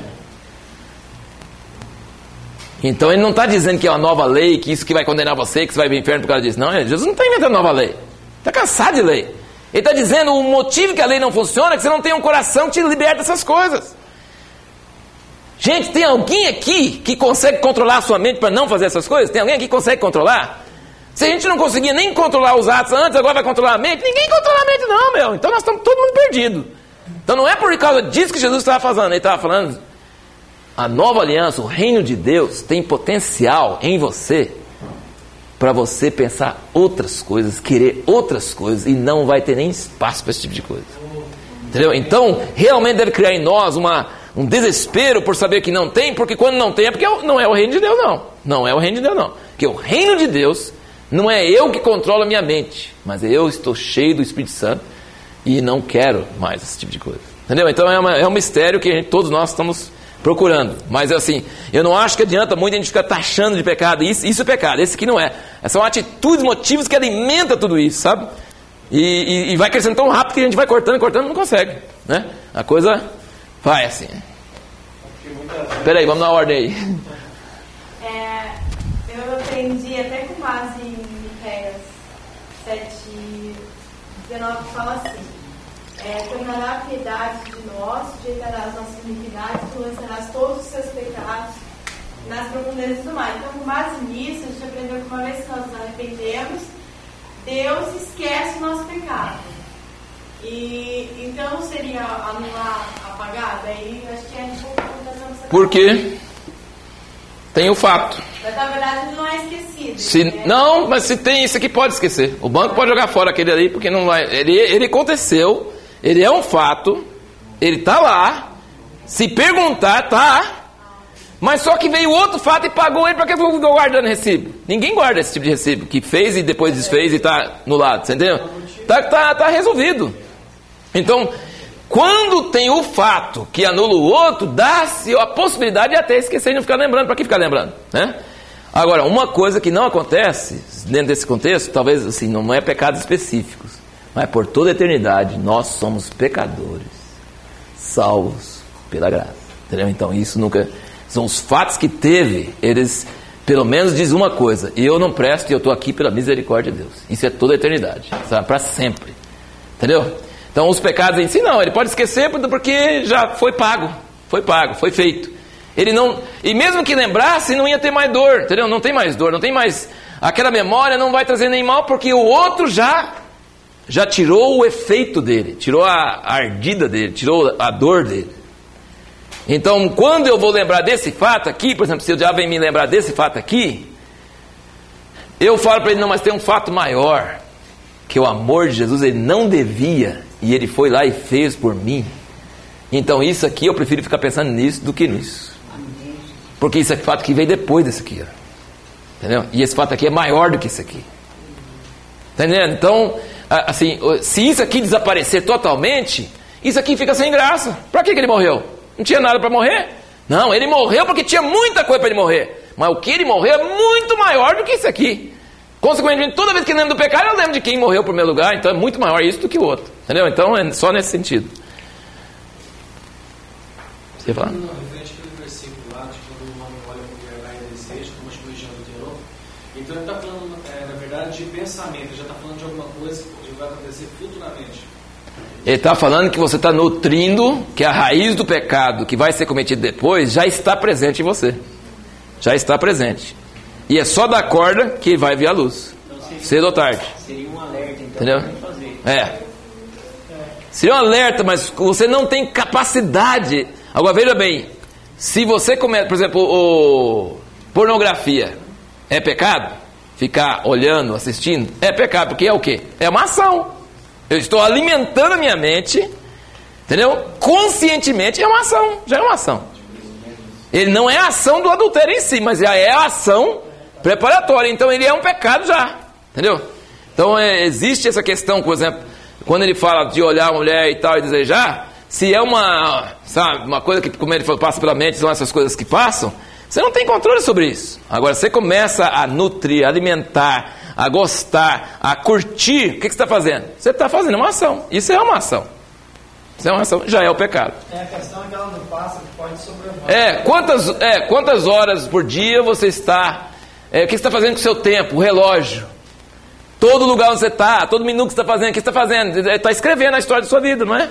Então ele não está dizendo que é uma nova lei, que isso que vai condenar você, que você vai para o inferno por causa disso. Não, Jesus não está inventando nova lei. Está cansado de lei. Ele está dizendo o motivo que a lei não funciona é que você não tem um coração que te liberta dessas coisas. Gente, tem alguém aqui que consegue controlar a sua mente para não fazer essas coisas? Tem alguém aqui que consegue controlar? Se a gente não conseguia nem controlar os atos antes, agora vai controlar a mente? Ninguém controla a mente não, meu. Então nós estamos todo mundo perdido. Então não é por causa disso que Jesus estava fazendo. Ele estava falando, a nova aliança, o reino de Deus, tem potencial em você para você pensar outras coisas, querer outras coisas, e não vai ter nem espaço para esse tipo de coisa. Entendeu? Então, realmente deve criar em nós uma, um desespero por saber que não tem, porque quando não tem é porque não é o reino de Deus, não. Não é o reino de Deus, não. Porque o reino de Deus não é eu que controlo a minha mente, mas eu estou cheio do Espírito Santo e não quero mais esse tipo de coisa. Entendeu? Então é, uma, é um mistério que a gente, todos nós estamos procurando. Mas assim, eu não acho que adianta muito a gente ficar taxando de pecado. Isso, isso é pecado, esse aqui não é. São atitudes, motivos que alimentam tudo isso, sabe? E, e, e vai crescendo tão rápido que a gente vai cortando, cortando, não consegue, né? A coisa vai assim. Espera aí, vamos na ordem aí. É, eu aprendi até com base em Miqueias sete, dezenove, que fala assim: é, tornará a piedade de nós, sujeitará as nossas iniquidades, tu lançarás todos os seus pecados nas profundezas do mar. Então, com base nisso, a gente aprendeu que uma vez que nós nos arrependemos, Deus esquece o nosso pecado. E então seria anular, apagar? Daí eu acho que é um pouco a Por quê? Tem o fato. Mas na verdade não é esquecido. Se, né? Não, mas se tem isso aqui, pode esquecer. O banco pode jogar fora aquele ali, porque não vai. Ele, ele aconteceu, ele é um fato, ele está lá. Se perguntar, tá. Mas só que veio outro fato e pagou ele, para que eu vou guardando recibo? Ninguém guarda esse tipo de recibo, que fez e depois desfez e está no lado, você entendeu? Tá, tá, tá resolvido. Então, quando tem o fato que anula o outro, dá-se a possibilidade de até esquecer e não ficar lembrando. Para que ficar lembrando, né? Agora, uma coisa que não acontece dentro desse contexto, talvez assim, não é pecados específicos, mas por toda a eternidade nós somos pecadores, salvos pela graça, entendeu? Então isso nunca... São os fatos que teve, eles pelo menos dizem uma coisa: eu não presto e eu estou aqui pela misericórdia de Deus. Isso é toda a eternidade, sabe? Para sempre, entendeu? Então os pecados em si não, ele pode esquecer porque já foi pago, foi pago, foi feito. Ele não, e mesmo que lembrasse, não ia ter mais dor, entendeu? Não tem mais dor, não tem mais, aquela memória não vai trazer nem mal, porque o outro já, já tirou o efeito dele, tirou a ardida dele, tirou a dor dele. Então, quando eu vou lembrar desse fato aqui, por exemplo, se o diabo vem me lembrar desse fato aqui, eu falo para ele: não, mas tem um fato maior, que o amor de Jesus, ele não devia, e ele foi lá e fez por mim. Então isso aqui, eu prefiro ficar pensando nisso do que nisso, porque isso é fato que veio depois desse aqui, ó. Entendeu? E esse fato aqui é maior do que isso aqui, entendeu? Então, assim, se isso aqui desaparecer totalmente, isso aqui fica sem graça. Para que que ele morreu? Não tinha nada para morrer? Não, ele morreu porque tinha muita coisa para ele morrer. Mas o que ele morreu é muito maior do que isso aqui. Consequentemente, toda vez que eu lembro do pecado, eu lembro de quem morreu por meu lugar. Então é muito maior isso do que o outro. Entendeu? Então é só nesse sentido. Você ia falar? Não, referente àquele versículo lá, de quando o homem olha para o lugar e deseja, como a religião de novo. Então ele está falando, é, na verdade, de pensamento. Ele já está falando de alguma coisa que vai acontecer futuramente. Ele está falando que você está nutrindo, que a raiz do pecado que vai ser cometido depois já está presente em você. Já está presente. E é só dar corda que vai vir a luz. Então, seria, cedo ou tarde. Seria um alerta, então, entendeu? para fazer. É. Seria um alerta, mas você não tem capacidade. Agora veja bem, se você comete, por exemplo, o pornografia, é pecado? Ficar olhando, assistindo? É pecado, porque é o quê? É uma ação. Eu estou alimentando a minha mente, entendeu? Conscientemente é uma ação, já é uma ação. Ele não é a ação do adultério em si, mas já é a ação preparatória. Então ele é um pecado já, entendeu? Então é, existe essa questão, por exemplo, quando ele fala de olhar a mulher e tal e desejar, se é uma, sabe, uma coisa que, como ele falou, passa pela mente, são essas coisas que passam, você não tem controle sobre isso. Agora você começa a nutrir, a alimentar, a gostar, a curtir, o que, que você está fazendo? Você está fazendo uma ação. Isso é uma ação. Isso é uma ação, já é o pecado. É, a questão é que ela não passa, que pode sobrevoar. É, quantas, é, quantas horas por dia você está... É, o que você está fazendo com o seu tempo? O relógio. Todo lugar onde você está, todo minuto que você está fazendo, o que você está fazendo? Está escrevendo a história da sua vida, não é?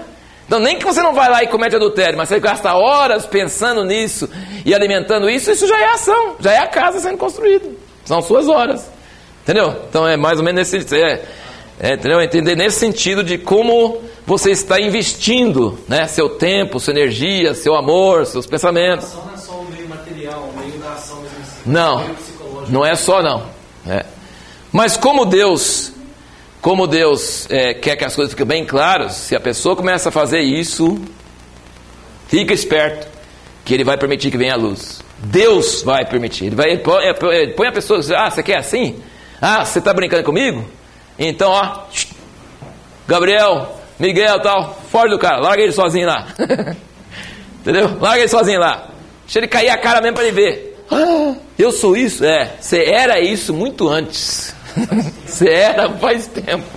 Então nem que você não vai lá e comete adultério, mas você gasta horas pensando nisso e alimentando isso, isso já é ação, já é a casa sendo construída. São suas horas. Entendeu? Então é mais ou menos nesse, é, é, entendeu? Entender nesse sentido de como você está investindo, né, seu tempo, sua energia, seu amor, seus pensamentos. A ação não é só o meio material, o meio da ação mesmo assim. Não, o meio psicológico. não é só não. É. Mas como Deus, como Deus é, quer que as coisas fiquem bem claras, se a pessoa começa a fazer isso, fica esperto, que Ele vai permitir que venha a luz. Deus vai permitir. Ele, vai, ele põe, ele põe a pessoa e diz, ah, você quer assim? Ah, você está brincando comigo? Então, ó, Gabriel, Miguel, tal, foge do cara, larga ele sozinho lá. Entendeu? Larga ele sozinho lá. Deixa ele cair a cara mesmo para ele ver. Ah, eu sou isso? É, você era isso muito antes. Você era faz tempo.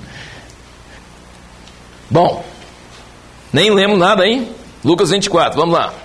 Bom, nem lembro nada, hein? Lucas vinte e quatro, vamos lá.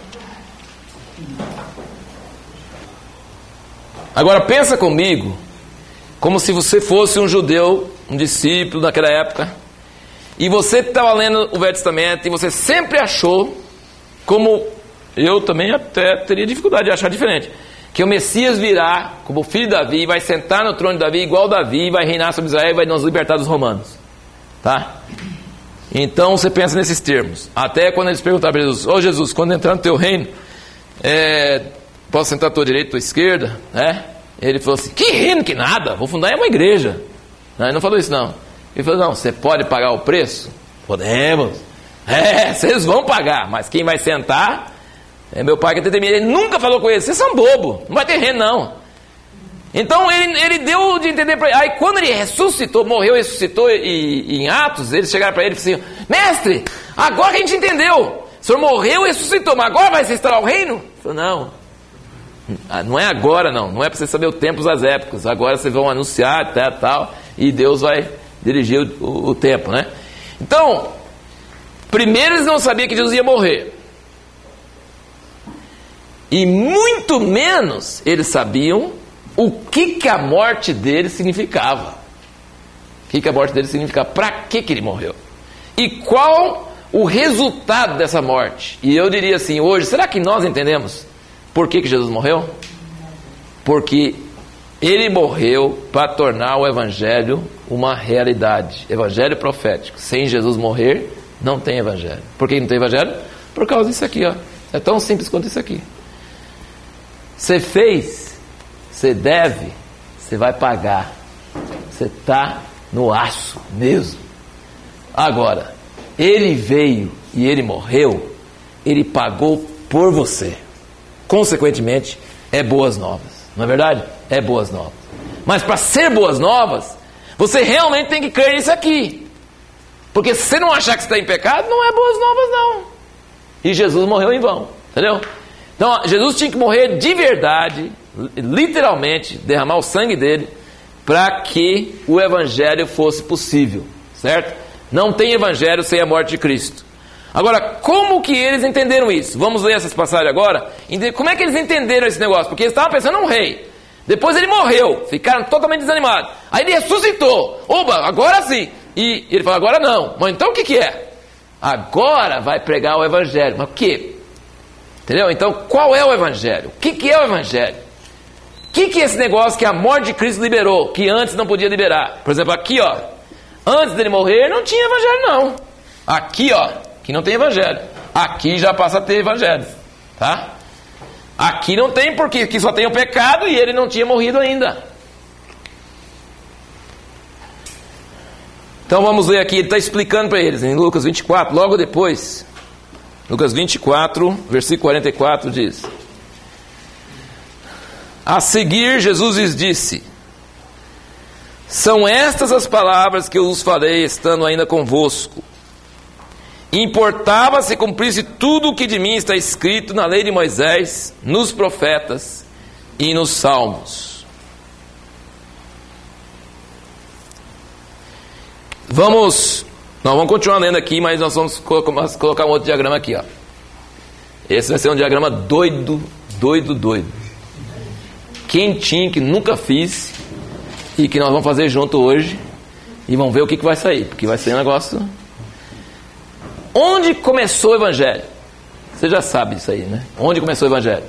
Agora pensa comigo, como se você fosse um judeu, um discípulo naquela época, e você estava lendo o Velho Testamento e você sempre achou, como eu também até teria dificuldade de achar diferente, que o Messias virá como filho de Davi, vai sentar no trono de Davi igual Davi, vai reinar sobre Israel e vai nos libertar dos romanos. Tá? Então você pensa nesses termos. Até quando eles perguntaram para Jesus, ô oh, Jesus, quando entrar no teu reino, é, posso sentar à tua direita, à tua esquerda? Né? Ele falou assim, que reino que nada, vou fundar uma igreja. Não, ele não falou isso não. Ele falou, não, você pode pagar o preço? Podemos. É, vocês vão pagar, mas quem vai sentar é meu pai que até termina. Ele nunca falou com eles, vocês são bobo, não vai ter reino não. Então ele, ele deu de entender para ele. Aí quando ele ressuscitou, morreu e ressuscitou, e, e em Atos, eles chegaram para ele e falaram assim, mestre, agora que a gente entendeu, o senhor morreu e ressuscitou, mas agora vai se instalar o reino? Ele falou, não, não é agora não, não é para você saber o tempo das épocas, agora vocês vão anunciar tal, tal, e Deus vai dirigir o, o, o tempo, né? Então, primeiro eles não sabiam que Jesus ia morrer. E muito menos eles sabiam o que, que a morte dele significava. O que, que a morte dele significava? Para que, que ele morreu? E qual o resultado dessa morte? E eu diria assim, hoje, será que nós entendemos por que, que Jesus morreu? Porque ele morreu para tornar o Evangelho uma realidade. Evangelho profético. Sem Jesus morrer, não tem Evangelho. Por que não tem Evangelho? Por causa disso aqui, ó. É tão simples quanto isso aqui. Você fez, você deve, você vai pagar. Você está no aço mesmo. Agora, ele veio e ele morreu, ele pagou por você. Consequentemente, é boas novas. Não é verdade? É boas novas. Mas para ser boas novas, você realmente tem que crer nisso aqui. Porque se você não achar que você está em pecado, não é boas novas não. E Jesus morreu em vão. Entendeu? Então, Jesus tinha que morrer de verdade, literalmente, derramar o sangue dele, para que o Evangelho fosse possível, certo? Não tem Evangelho sem a morte de Cristo. Agora, como que eles entenderam isso? Vamos ler essas passagens agora. Como é que eles entenderam esse negócio? Porque eles estavam pensando num rei. Depois ele morreu, ficaram totalmente desanimados. Aí ele ressuscitou. Oba, agora sim. E ele falou, agora não. Mas então o que que é? Agora vai pregar o Evangelho. Mas o quê? Entendeu? Então, qual é o Evangelho? O que, que é o Evangelho? O que, que é esse negócio que a morte de Cristo liberou, que antes não podia liberar? Por exemplo, aqui, ó. Antes dele morrer, não tinha Evangelho, não. Aqui, ó, que não tem Evangelho. Aqui já passa a ter Evangelho. Tá? Aqui não tem, porque aqui só tem o pecado e ele não tinha morrido ainda. Então, vamos ler aqui. Ele está explicando para eles, em Lucas vinte e quatro, logo depois... Lucas vinte e quatro, versículo quarenta e quatro diz: a seguir Jesus lhes disse: são estas as palavras que eu vos falei estando ainda convosco. Importava se cumprisse tudo o que de mim está escrito na lei de Moisés, nos profetas e nos salmos. Vamos... Nós vamos continuar lendo aqui, mas nós vamos colocar um outro diagrama aqui, ó. Esse vai ser um diagrama doido, doido, doido. Quentinho, que nunca fiz e que nós vamos fazer junto hoje. E vamos ver o que, que vai sair, porque vai ser um negócio... onde começou o Evangelho? Você já sabe isso aí, né? Onde começou o Evangelho?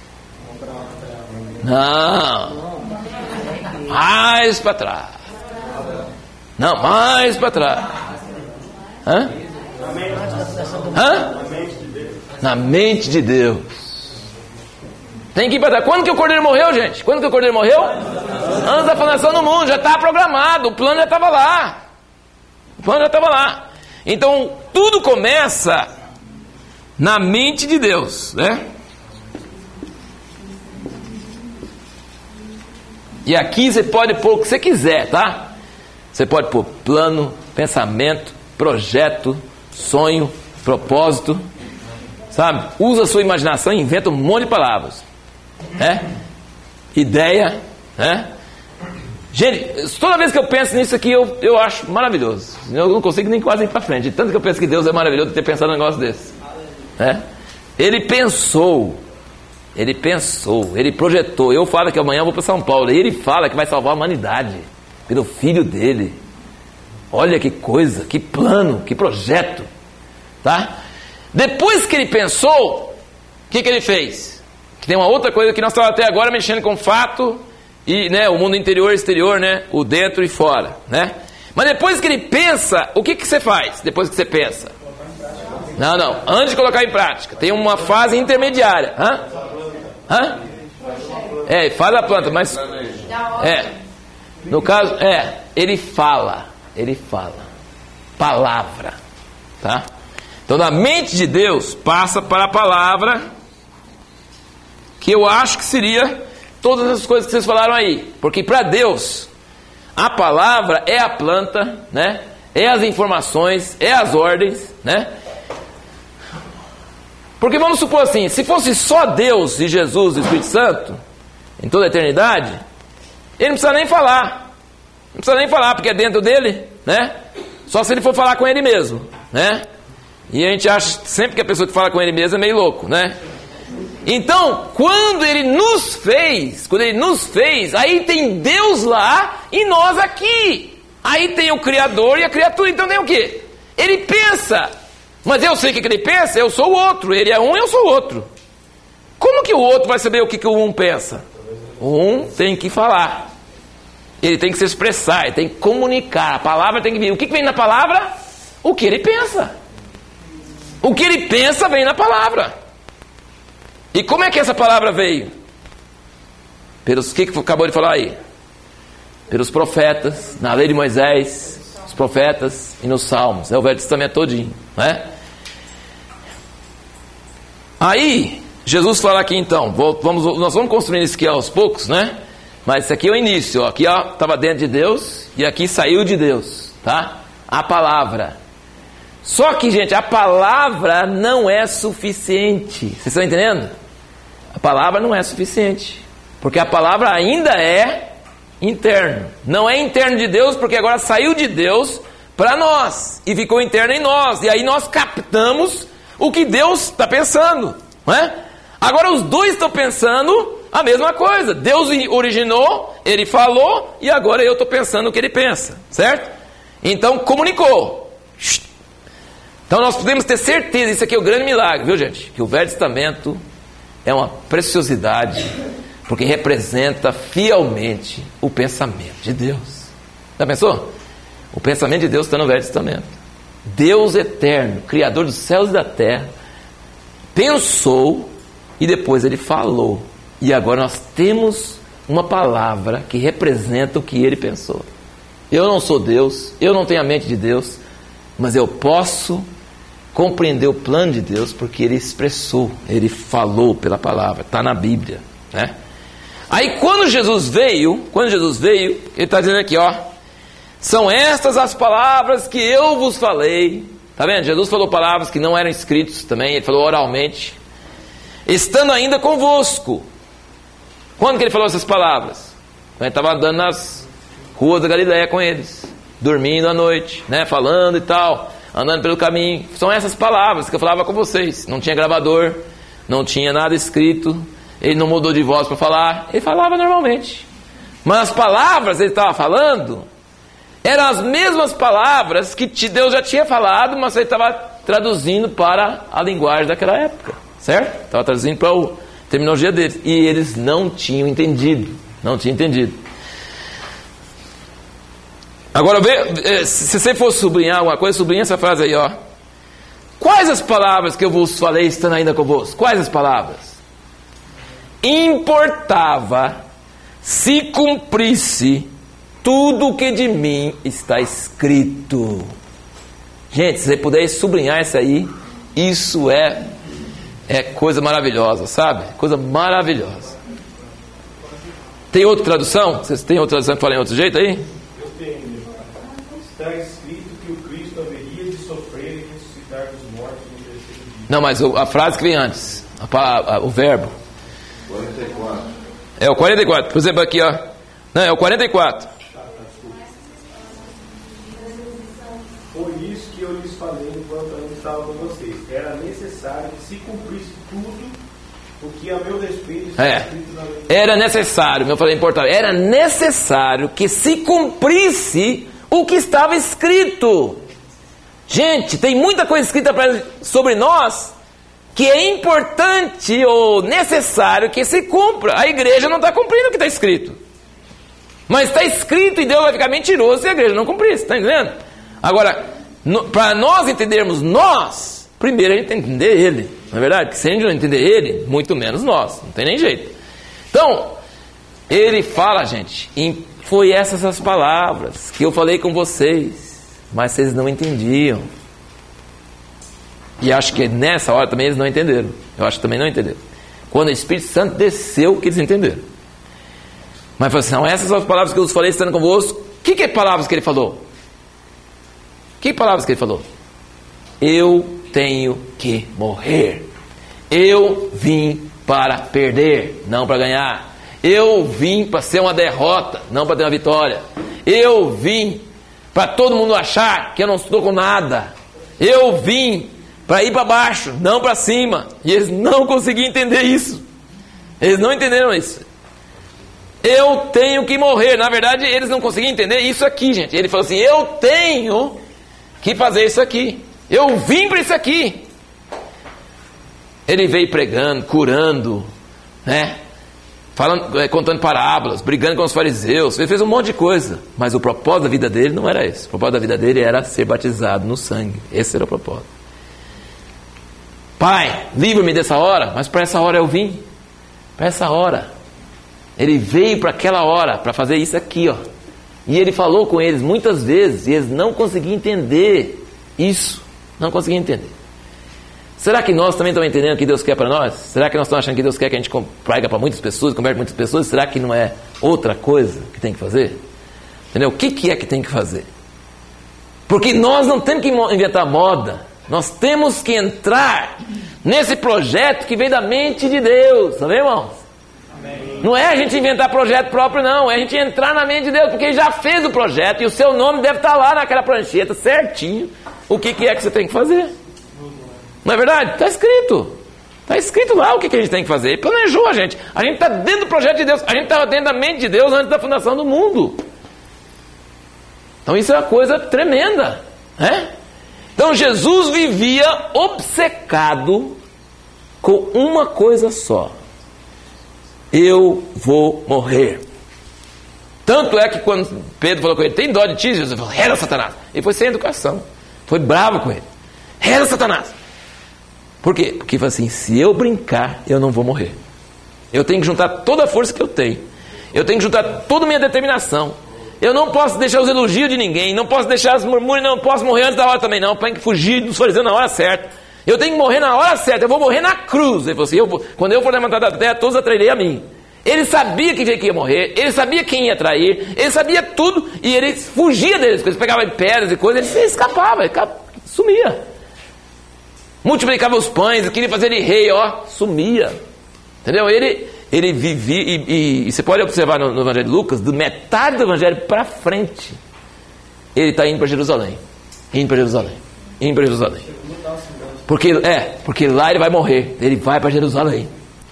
Não. Mais para trás. Não, mais para trás. Hã? Hã? Na mente de Deus. Tem que ir para trás. Quando que o Cordeiro morreu, gente? Quando que o Cordeiro morreu? Antes da fundação do mundo. Já estava programado. O plano já estava lá. O plano já estava lá. Então, tudo começa na mente de Deus, né? E aqui você pode pôr o que você quiser, tá? Você pode pôr plano, pensamento, projeto, sonho, propósito, sabe? Usa a sua imaginação e inventa um monte de palavras, né? Ideia, né? Gente, toda vez que eu penso nisso aqui, eu, eu acho maravilhoso. Eu não consigo nem quase ir para frente. Tanto que eu penso que Deus é maravilhoso de ter pensado um negócio desse, né? Ele pensou, ele pensou, ele projetou. Eu falo que amanhã eu vou para São Paulo. E ele fala que vai salvar a humanidade pelo filho dele. Olha que coisa, que plano, que projeto, tá? Depois que ele pensou, o que, que ele fez? Que tem uma outra coisa que nós estamos até agora mexendo com fato e, né, o mundo interior e exterior, né, o dentro e fora, né? Mas depois que ele pensa, o que, que você faz depois que você pensa? Não, não, antes de colocar em prática, tem uma fase intermediária. Hã? Hã? É, faz a planta, mas é, no caso, é, ele fala, ele fala, palavra, tá? Então, da mente de Deus passa para a palavra, que eu acho que seria todas as coisas que vocês falaram aí, porque para Deus a palavra é a planta, né? É as informações, é as ordens, né? Porque vamos supor assim, se fosse só Deus e Jesus e o Espírito Santo em toda a eternidade, ele não precisa nem falar, não precisa nem falar, porque é dentro dele, né? Só se ele for falar com ele mesmo, né? E a gente acha sempre que a pessoa que fala com ele mesmo é meio louco, né? Então, quando ele nos fez, quando ele nos fez, aí tem Deus lá e nós aqui. Aí tem o Criador e a criatura. Então tem o quê? Ele pensa. Mas eu sei o que ele pensa, eu sou o outro. Ele é um, eu sou o outro. Como que o outro vai saber o que, que o um pensa? O um tem que falar. Ele tem que se expressar, ele tem que comunicar. A palavra tem que vir. O que, que vem na palavra? O que ele pensa. O que ele pensa vem na palavra. E como é que essa palavra veio? Pelos que, que acabou de falar aí? Pelos profetas, na lei de Moisés, os profetas e nos salmos. É o Velho Testamento todinho, né? Aí, Jesus fala aqui então, vamos, nós vamos construindo isso aqui aos poucos, né? Mas isso aqui é o início, ó. Aqui estava dentro de Deus e aqui saiu de Deus, tá? A palavra. Só que, gente, a palavra não é suficiente. Vocês estão entendendo? A palavra não é suficiente. Porque a palavra ainda é interno. Não é interno de Deus, porque agora saiu de Deus para nós. E ficou interno em nós. E aí nós captamos o que Deus está pensando, não é? Agora os dois estão pensando a mesma coisa. Deus originou, Ele falou, e agora eu estou pensando o que Ele pensa, certo? Então comunicou. Então nós podemos ter certeza, isso aqui é o grande milagre, viu, gente? Que o Velho Testamento é uma preciosidade, porque representa fielmente o pensamento de Deus. Já pensou? O pensamento de Deus está no Velho Testamento. Deus eterno, Criador dos céus e da terra, pensou e depois Ele falou. E agora nós temos uma palavra que representa o que Ele pensou. Eu não sou Deus, eu não tenho a mente de Deus, mas eu posso compreender o plano de Deus porque Ele expressou, Ele falou pela palavra, está na Bíblia, né? Aí quando Jesus veio, quando Jesus veio, Ele está dizendo aqui, ó, são estas as palavras que eu vos falei. Tá vendo? Jesus falou palavras que não eram escritas também, Ele falou oralmente, estando ainda convosco. Quando que Ele falou essas palavras? Ele estava andando nas ruas da Galileia com eles, dormindo à noite, né, falando e tal, andando pelo caminho. São essas palavras que eu falava com vocês. Não tinha gravador, não tinha nada escrito, Ele não mudou de voz para falar, Ele falava normalmente. Mas as palavras que Ele estava falando eram as mesmas palavras que Deus já tinha falado, mas Ele estava traduzindo para a linguagem daquela época, certo? Estava traduzindo para a terminologia deles. E eles não tinham entendido. Não tinham entendido. Agora, vê, se você for sublinhar alguma coisa, sublinha essa frase aí, ó. Quais as palavras que eu vos falei estando ainda convosco? Quais as palavras? Importava se cumprisse tudo o que de mim está escrito. Gente, se você puder sublinhar isso aí, isso é, é coisa maravilhosa, sabe? Coisa maravilhosa. Tem outra tradução? Vocês têm outra tradução que fala em outro jeito aí? Eu tenho. Está escrito que o Cristo haveria de sofrer e ressuscitar dos mortos no terceiro dia. Não, mas a frase que vem antes, a, a, a, o verbo. quarenta e quatro. É o quarenta e quatro, por exemplo aqui, ó. Não, é o quarenta e quatro. Foi isso que eu lhes falei enquanto ainda estava com vocês. Era necessário que se cumprisse tudo o que a meu respeito está É, escrito na lei. era necessário, eu falei importava, era necessário que se cumprisse o que estava escrito. Gente, tem muita coisa escrita pra, sobre nós que é importante ou necessário que se cumpra. A igreja não está cumprindo o que está escrito. Mas está escrito e Deus vai ficar mentiroso se a igreja não cumprir, está entendendo? Agora, para nós entendermos nós, primeiro a gente tem que entender Ele, não é verdade? Porque se a gente não entender Ele, muito menos nós, não tem nem jeito. Então, Ele fala, gente, em, foi essas as palavras que eu falei com vocês, mas vocês não entendiam. E acho que nessa hora também eles não entenderam. Eu acho que também não entenderam. Quando o Espírito Santo desceu, que eles entenderam. Mas falou assim, não, essas são as palavras que eu falei estando convosco. O que, que é palavras que ele falou? Que palavras que ele falou? Eu tenho que morrer. Eu vim para perder, não para ganhar. Eu vim para ser uma derrota, não para ter uma vitória. Eu vim para todo mundo achar que eu não estou com nada. Eu vim para ir para baixo, não para cima. E eles não conseguiam entender isso. Eles não entenderam isso. Eu tenho que morrer. Na verdade, eles não conseguiam entender isso aqui, gente. Ele falou assim, eu tenho que fazer isso aqui. Eu vim para isso aqui. Ele veio pregando, curando, né? Falando, contando parábolas, brigando com os fariseus. Ele fez um monte de coisa. Mas o propósito da vida dele não era esse. O propósito da vida dele era ser batizado no sangue. Esse era o propósito. Pai, livra-me dessa hora. Mas para essa hora eu vim. Para essa hora. Ele veio para aquela hora, para fazer isso aqui, ó. E ele falou com eles muitas vezes, e eles não conseguiam entender isso. Não conseguiam entender. Será que nós também estamos entendendo o que Deus quer para nós? Será que nós estamos achando que Deus quer que a gente prega para muitas pessoas, converte muitas pessoas? Será que não é outra coisa que tem que fazer? Entendeu? O que, que é que tem que fazer? Porque nós não temos que inventar moda. Nós temos que entrar nesse projeto que vem da mente de Deus. Tá vendo, irmãos? Não é a gente inventar projeto próprio, não. É a gente entrar na mente de Deus, porque Ele já fez o projeto e o seu nome deve estar lá naquela prancheta, certinho. O que, que é que você tem que fazer? Não é verdade? Está escrito. Está escrito lá o que, que a gente tem que fazer. Ele planejou a gente. A gente está dentro do projeto de Deus. A gente estava dentro da mente de Deus antes da fundação do mundo. Então isso é uma coisa tremenda, né? Então Jesus vivia obcecado com uma coisa só. Eu vou morrer. Tanto é que quando Pedro falou com ele, tem dó de ti, Jesus falou, reza Satanás. Ele foi sem educação, foi bravo com ele. Reza Satanás. Por quê? Porque ele falou assim, se eu brincar, eu não vou morrer. Eu tenho que juntar toda a força que eu tenho. Eu tenho que juntar toda a minha determinação. Eu não posso deixar os elogios de ninguém, não posso deixar os murmúrios, não posso morrer antes da hora também não, tenho que fugir dos fariseus na hora certa. Eu tenho que morrer na hora certa, eu vou morrer na cruz. Ele falou assim, eu vou, quando eu for levantado da terra, todos atrairei a mim. Ele sabia que ia morrer, ele sabia quem ia trair, ele sabia tudo, e ele fugia deles, eles pegavam pedras e coisas, ele escapava, ele sumia. Multiplicava os pães, queria fazer ele rei, ó, sumia. Entendeu? Ele, ele vivia, e, e, e você pode observar no, no Evangelho de Lucas, de metade do Evangelho para frente, ele está indo para Jerusalém, indo para Jerusalém, indo para Jerusalém. Porque, é, porque lá ele vai morrer, ele vai para Jerusalém.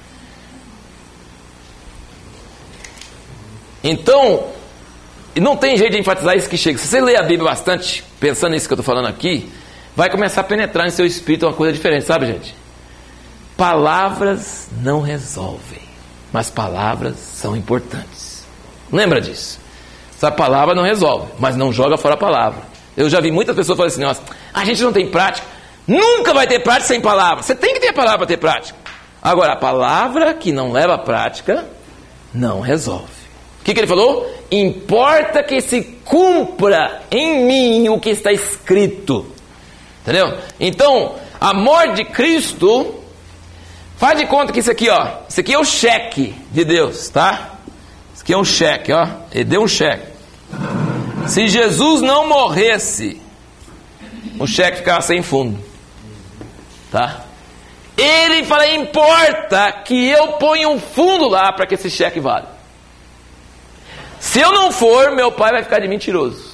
Então, não tem jeito de enfatizar isso que chega. Se você ler a Bíblia bastante, pensando nisso que eu estou falando aqui, vai começar a penetrar em seu espírito uma coisa diferente, sabe, gente? Palavras não resolvem, mas palavras são importantes. Lembra disso? Essa palavra não resolve, mas não joga fora a palavra. Eu já vi muitas pessoas falando assim, nossa, a gente não tem prática. Nunca vai ter prática sem palavra. Você tem que ter palavra para ter prática. Agora, a palavra que não leva à prática, não resolve. O que, que ele falou? Importa que se cumpra em mim o que está escrito. Entendeu? Então, a morte de Cristo, faz de conta que isso aqui, ó, isso aqui é o cheque de Deus, tá? Isso aqui é um cheque, ó. Ele deu um cheque. Se Jesus não morresse, o cheque ficava sem fundo, tá? Ele fala, importa que eu ponha um fundo lá para que esse cheque vale. Se eu não for, meu pai vai ficar de mentiroso.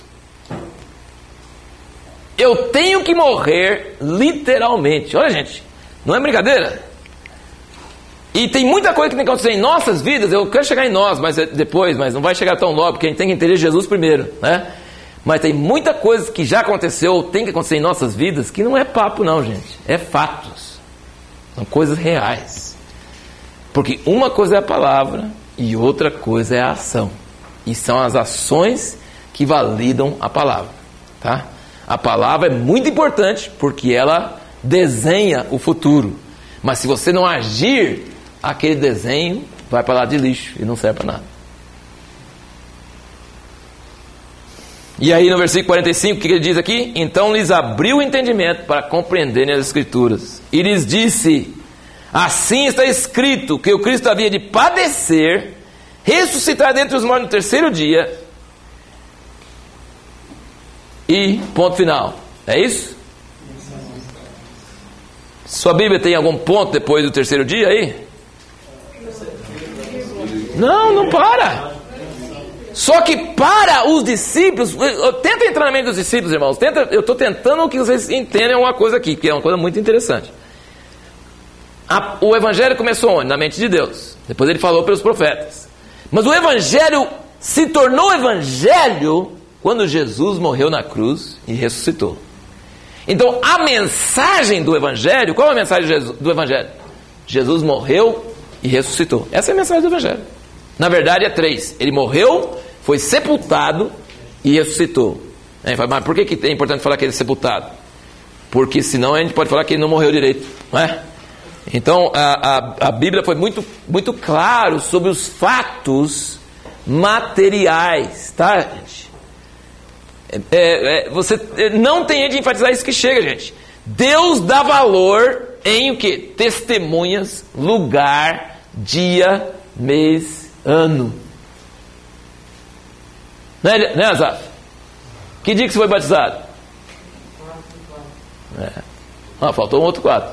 Eu tenho que morrer literalmente. Olha, gente, não é brincadeira. E tem muita coisa que tem que acontecer em nossas vidas. Eu quero chegar em nós, mas depois, mas não vai chegar tão logo, porque a gente tem que entender Jesus primeiro, né? Mas tem muita coisa que já aconteceu ou tem que acontecer em nossas vidas que não é papo não, gente. É fatos. São coisas reais. Porque uma coisa é a palavra e outra coisa é a ação. E são as ações que validam a palavra, tá? A palavra é muito importante porque ela desenha o futuro. Mas se você não agir, aquele desenho vai para lá de lixo e não serve para nada. E aí no versículo quarenta e cinco, o que ele diz aqui? Então lhes abriu o entendimento para compreenderem as Escrituras. E lhes disse, assim está escrito, que o Cristo havia de padecer, ressuscitar dentre os mortos no terceiro dia. E ponto final. É isso? Sua Bíblia tem algum ponto depois do terceiro dia aí? Não, não para. Só que para os discípulos, tenta entrar na mente dos discípulos, irmãos. Tenta, eu estou tentando que vocês entendam uma coisa aqui, que é uma coisa muito interessante. A, o Evangelho começou onde? Na mente de Deus. Depois ele falou pelos profetas. Mas o Evangelho se tornou Evangelho quando Jesus morreu na cruz e ressuscitou. Então a mensagem do Evangelho, qual é a mensagem do Evangelho? Jesus morreu e ressuscitou. Essa é a mensagem do Evangelho. Na verdade é três. Ele morreu, foi sepultado e ressuscitou. Mas por que é importante falar que ele é sepultado? Porque senão a gente pode falar que ele não morreu direito, não é? Então a, a, a Bíblia foi muito, muito claro sobre os fatos materiais, tá, gente? É, é, você não tem jeito de enfatizar isso que chega, gente. Deus dá valor em o que? Testemunhas, lugar, dia, mês, ano. Não é, não é, Azaf? Que dia que você foi batizado? É. Ah, faltou um outro quatro.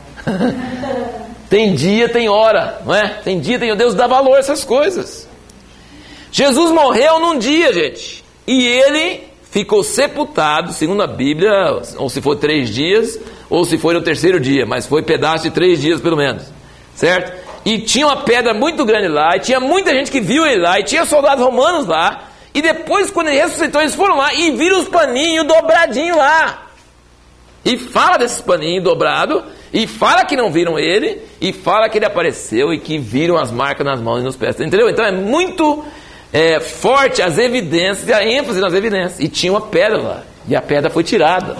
Tem dia, tem hora, não é? Tem dia, tem hora. Deus dá valor a essas coisas. Jesus morreu num dia, gente, e ele ficou sepultado, segundo a Bíblia, ou se for três dias, ou se foi no terceiro dia, mas foi pedaço de três dias pelo menos, certo? E tinha uma pedra muito grande lá, e tinha muita gente que viu ele lá, e tinha soldados romanos lá, e depois quando ele ressuscitou, eles foram lá e viram os paninhos dobradinhos lá. E fala desses paninhos dobrados, e fala que não viram ele, e fala que ele apareceu, e que viram as marcas nas mãos e nos pés, entendeu? Então é muito... É, forte as evidências, a ênfase nas evidências. E tinha uma pedra lá, e a pedra foi tirada.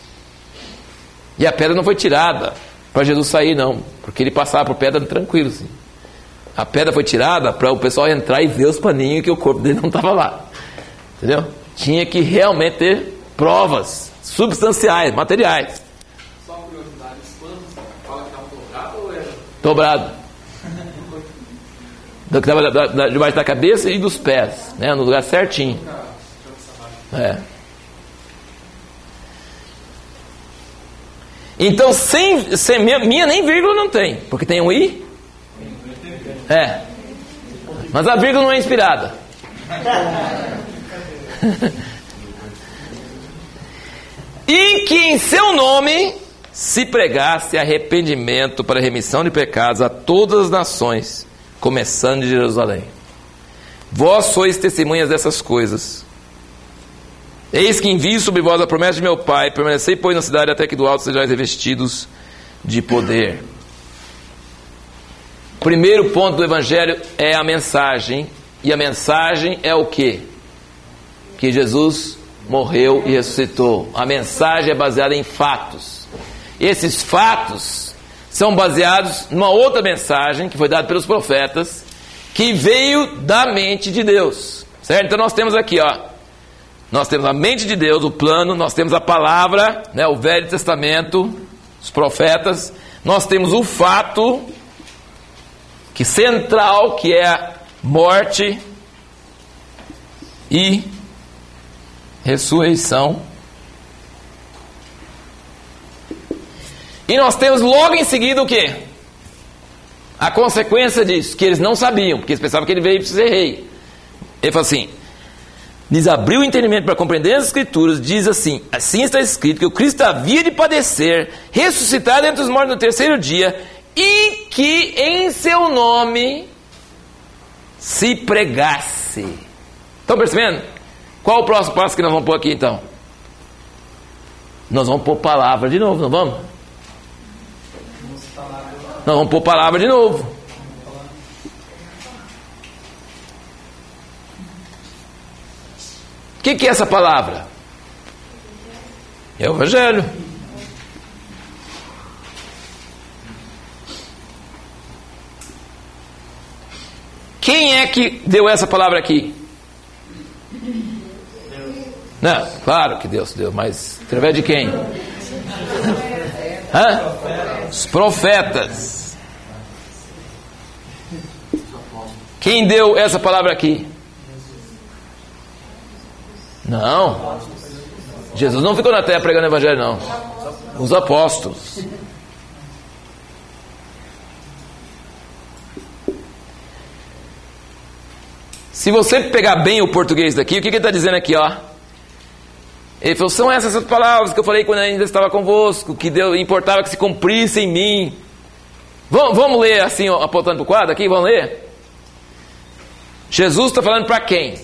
E a pedra não foi tirada para Jesus sair, não, porque ele passava por pedra tranquilo, assim. A pedra foi tirada para o pessoal entrar e ver os paninhos e que o corpo dele não estava lá, entendeu? Tinha que realmente ter provas substanciais, materiais. Só uma curiosidade, quando fala que estava dobrado ou era? Dobrado. Que estava debaixo da cabeça e dos pés, né, no lugar certinho. É. Então, sem, sem minha, minha nem vírgula não tem, porque tem um i. É. Mas a vírgula não é inspirada. E que em seu nome se pregasse arrependimento para remissão de pecados a todas as nações, começando de Jerusalém. Vós sois testemunhas dessas coisas. Eis que envio sobre vós a promessa de meu Pai, permanecei, pois, na cidade, até que do alto sejais revestidos de poder. Primeiro ponto do Evangelho é a mensagem. E a mensagem é o quê? Que Jesus morreu e ressuscitou. A mensagem é baseada em fatos. Esses fatos são baseados numa outra mensagem que foi dada pelos profetas, que veio da mente de Deus. Certo? Então nós temos aqui, ó, nós temos a mente de Deus, o plano, nós temos a palavra, né, o Velho Testamento, os profetas, nós temos o fato que central, que é a morte e ressurreição. E nós temos logo em seguida o quê? A consequência disso, que eles não sabiam, porque eles pensavam que ele veio para ser rei. Ele falou assim: lhes abriu o entendimento para compreender as Escrituras, diz assim: assim está escrito que o Cristo havia de padecer, ressuscitar dentre os mortos no terceiro dia, e que em seu nome se pregasse. Estão percebendo? Qual o próximo passo que nós vamos pôr aqui então? Nós vamos pôr palavra de novo, não vamos? Nós vamos pôr palavra de novo. O que, que é essa palavra? É o Evangelho. Quem é que deu essa palavra aqui? Não, claro que Deus deu, mas através de quem? Hã? Os profetas. Quem deu essa palavra aqui? Não. Jesus não ficou na terra pregando o Evangelho, não. Os apóstolos. Se você pegar bem o português daqui, o que, que ele está dizendo aqui, ó? Ele falou: são essas as palavras que eu falei quando eu ainda estava convosco, que Deus importava que se cumprisse em mim. Vamos, vamos ler assim, ó, apontando para o quadro aqui, vamos ler? Jesus está falando para quem?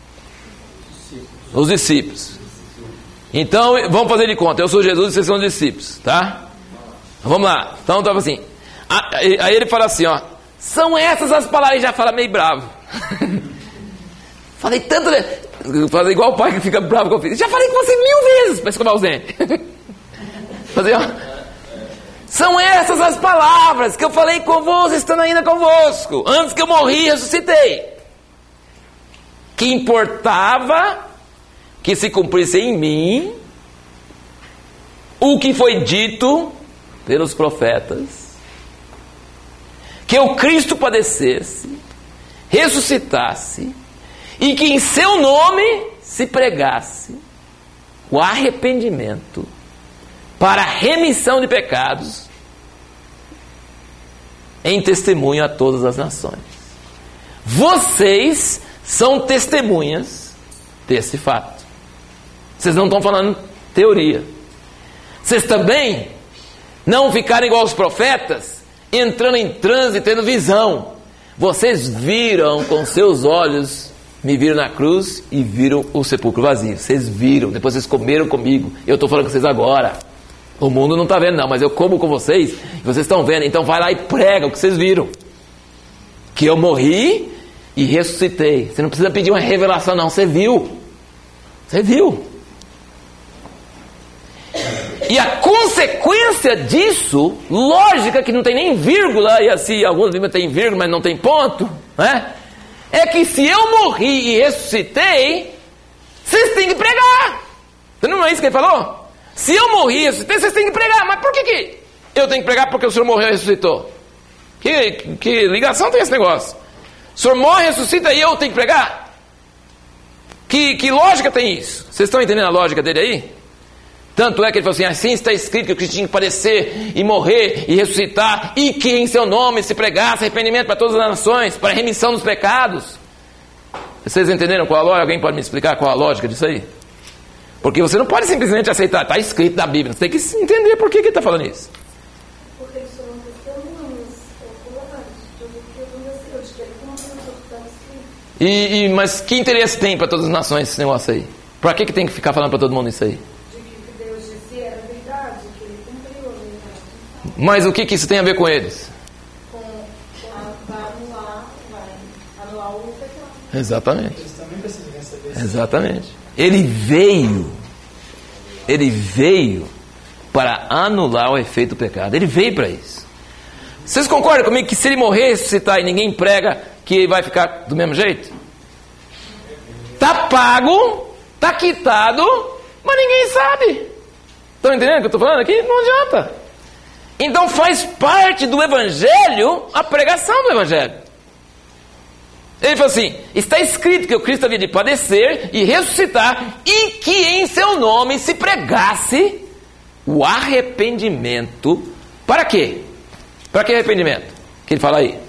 Os discípulos. Então, vamos fazer de conta, eu sou Jesus e vocês são os discípulos, tá? Vamos lá. Então, estava assim. Aí ele fala assim, ó: são essas as palavras, já fala meio bravo. Falei tanto, falei igual o pai que fica bravo com o filho. Já falei com você mil vezes para escovar os dentes. Fazer, ó. São essas as palavras que eu falei convosco, estando ainda convosco, antes que eu morri e ressuscitei, que importava que se cumprisse em mim o que foi dito pelos profetas, que o Cristo padecesse, ressuscitasse, e que em seu nome se pregasse o arrependimento para a remissão de pecados, em testemunho a todas as nações. Vocês são testemunhas desse fato. Vocês não estão falando teoria. Vocês também não ficaram igual os profetas, entrando em transe, tendo visão. Vocês viram com seus olhos, me viram na cruz e viram o sepulcro vazio. Vocês viram, depois vocês comeram comigo. Eu estou falando com vocês agora. O mundo não está vendo não, mas eu como com vocês e vocês estão vendo. Então vai lá e prega o que vocês viram, que eu morri e ressuscitei. Você não precisa pedir uma revelação não, você viu. Você viu. E a consequência disso, lógica que não tem nem vírgula, e assim, alguns livros tem vírgula, mas não tem ponto, né? É que se eu morri e ressuscitei, vocês têm que pregar. Não é isso que ele falou? Se eu morri e ressuscitei, vocês têm que pregar. Mas por que, que eu tenho que pregar porque o Senhor morreu e ressuscitou? Que, que ligação tem esse negócio? O Senhor morre e ressuscita e eu tenho que pregar? Que, que lógica tem isso? Vocês estão entendendo a lógica dele aí? Tanto é que ele falou assim: assim está escrito que o Cristo tinha que padecer e morrer e ressuscitar, e que em seu nome se pregasse arrependimento para todas as nações, para a remissão dos pecados. Vocês entenderam qual a lógica? Alguém pode me explicar qual a lógica disso aí? Porque você não pode simplesmente aceitar, está escrito na Bíblia, você tem que entender por que, que ele está falando isso. Porque eles foram testemunhas oculares de tudo que aconteceu, de que ele cumpriu o que estava escrito. E, e, mas que interesse tem para todas as nações esse negócio aí? Para que, que tem que ficar falando para todo mundo isso aí? De que Deus disse era verdade, que ele cumpriu a verdade. Mas o que, que isso tem a ver com eles? Com, com a, vai anular, vai anular o pecado. Exatamente. Eles também precisam receber esse Exatamente. Ele veio, ele veio para anular o efeito do pecado. Ele veio para isso. Vocês concordam comigo que se ele morrer, ressuscitar e ninguém prega, que ele vai ficar do mesmo jeito? Tá pago, tá quitado, mas ninguém sabe. Estão entendendo o que eu estou falando aqui? Não adianta. Então faz parte do Evangelho a pregação do Evangelho. Ele falou assim, está escrito que o Cristo havia de padecer e ressuscitar, e que em seu nome se pregasse o arrependimento. Para quê? Para que arrependimento? Que ele fala aí?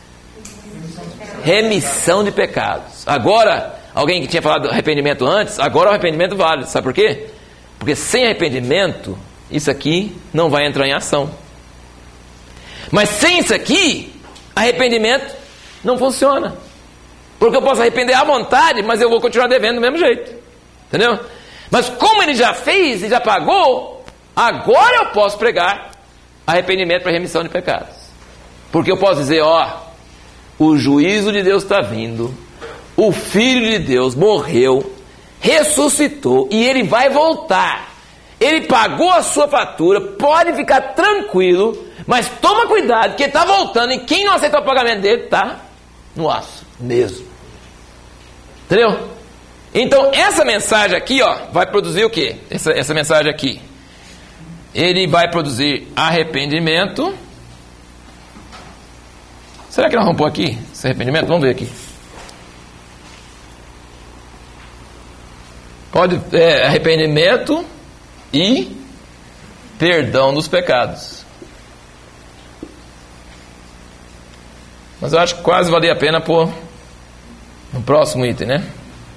Remissão de pecados. Agora, alguém que tinha falado arrependimento antes, agora o arrependimento vale. Sabe por quê? Porque sem arrependimento, isso aqui não vai entrar em ação. Mas sem isso aqui, arrependimento não funciona. Porque eu posso arrepender à vontade, mas eu vou continuar devendo do mesmo jeito. Entendeu? Mas como ele já fez e já pagou, agora eu posso pregar arrependimento para remissão de pecados. Porque eu posso dizer, ó, o juízo de Deus está vindo, o Filho de Deus morreu, ressuscitou e ele vai voltar. Ele pagou a sua fatura, pode ficar tranquilo, mas toma cuidado que ele está voltando e quem não aceitar o pagamento dele está no aço mesmo. Entendeu? Então essa mensagem aqui, ó, vai produzir o quê? Essa, essa mensagem aqui. Ele vai produzir arrependimento. Será que nós vamos pôr aqui esse arrependimento? Vamos ver aqui. Pode, é, arrependimento e perdão dos pecados. Mas eu acho que quase valia a pena pôr no próximo item, né?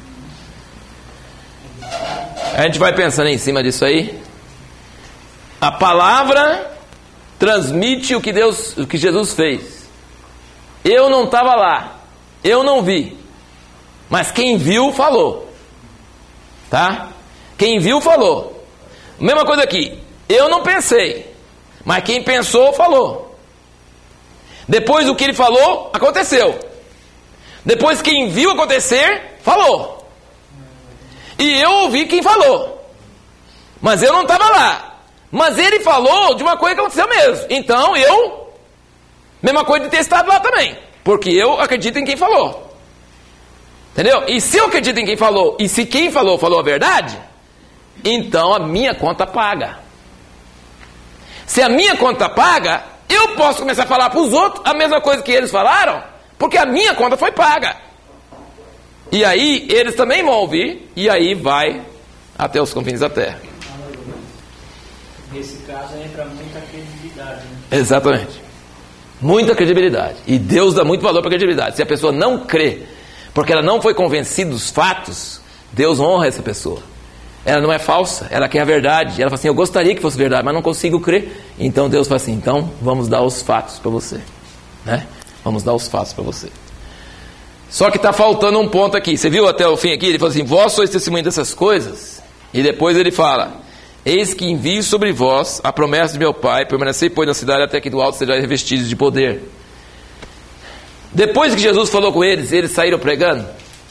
A gente vai pensando em cima disso aí. A palavra transmite o que Deus, o que Jesus fez. Eu não estava lá, eu não vi, mas quem viu falou, tá? Quem viu falou. Mesma coisa aqui. Eu não pensei, mas quem pensou falou. Depois do que ele falou, aconteceu. Depois quem viu acontecer, falou. E eu ouvi quem falou. Mas eu não estava lá. Mas ele falou de uma coisa que aconteceu mesmo. Então eu, mesma coisa de ter estado lá também. Porque eu acredito em quem falou. Entendeu? E se eu acredito em quem falou, e se quem falou, falou a verdade, então a minha conta paga. Se a minha conta paga, eu posso começar a falar para os outros a mesma coisa que eles falaram, porque a minha conta foi paga. E aí eles também vão ouvir, e aí vai até os confins da terra. Nesse caso entra muita credibilidade, né? Exatamente. Muita credibilidade. E Deus dá muito valor para a credibilidade. Se a pessoa não crê, porque ela não foi convencida dos fatos, Deus honra essa pessoa. Ela não é falsa, ela quer a verdade. Ela fala assim, eu gostaria que fosse verdade, mas não consigo crer. Então Deus fala assim, então vamos dar os fatos para você, né? Vamos dar os fatos para você. Só que está faltando um ponto aqui. Você viu até o fim aqui? Ele falou assim, vós sois testemunha dessas coisas. E depois ele fala, eis que envio sobre vós a promessa de meu Pai, permanecei, pois, na cidade até que do alto sejais revestidos de poder. Depois que Jesus falou com eles, eles saíram pregando?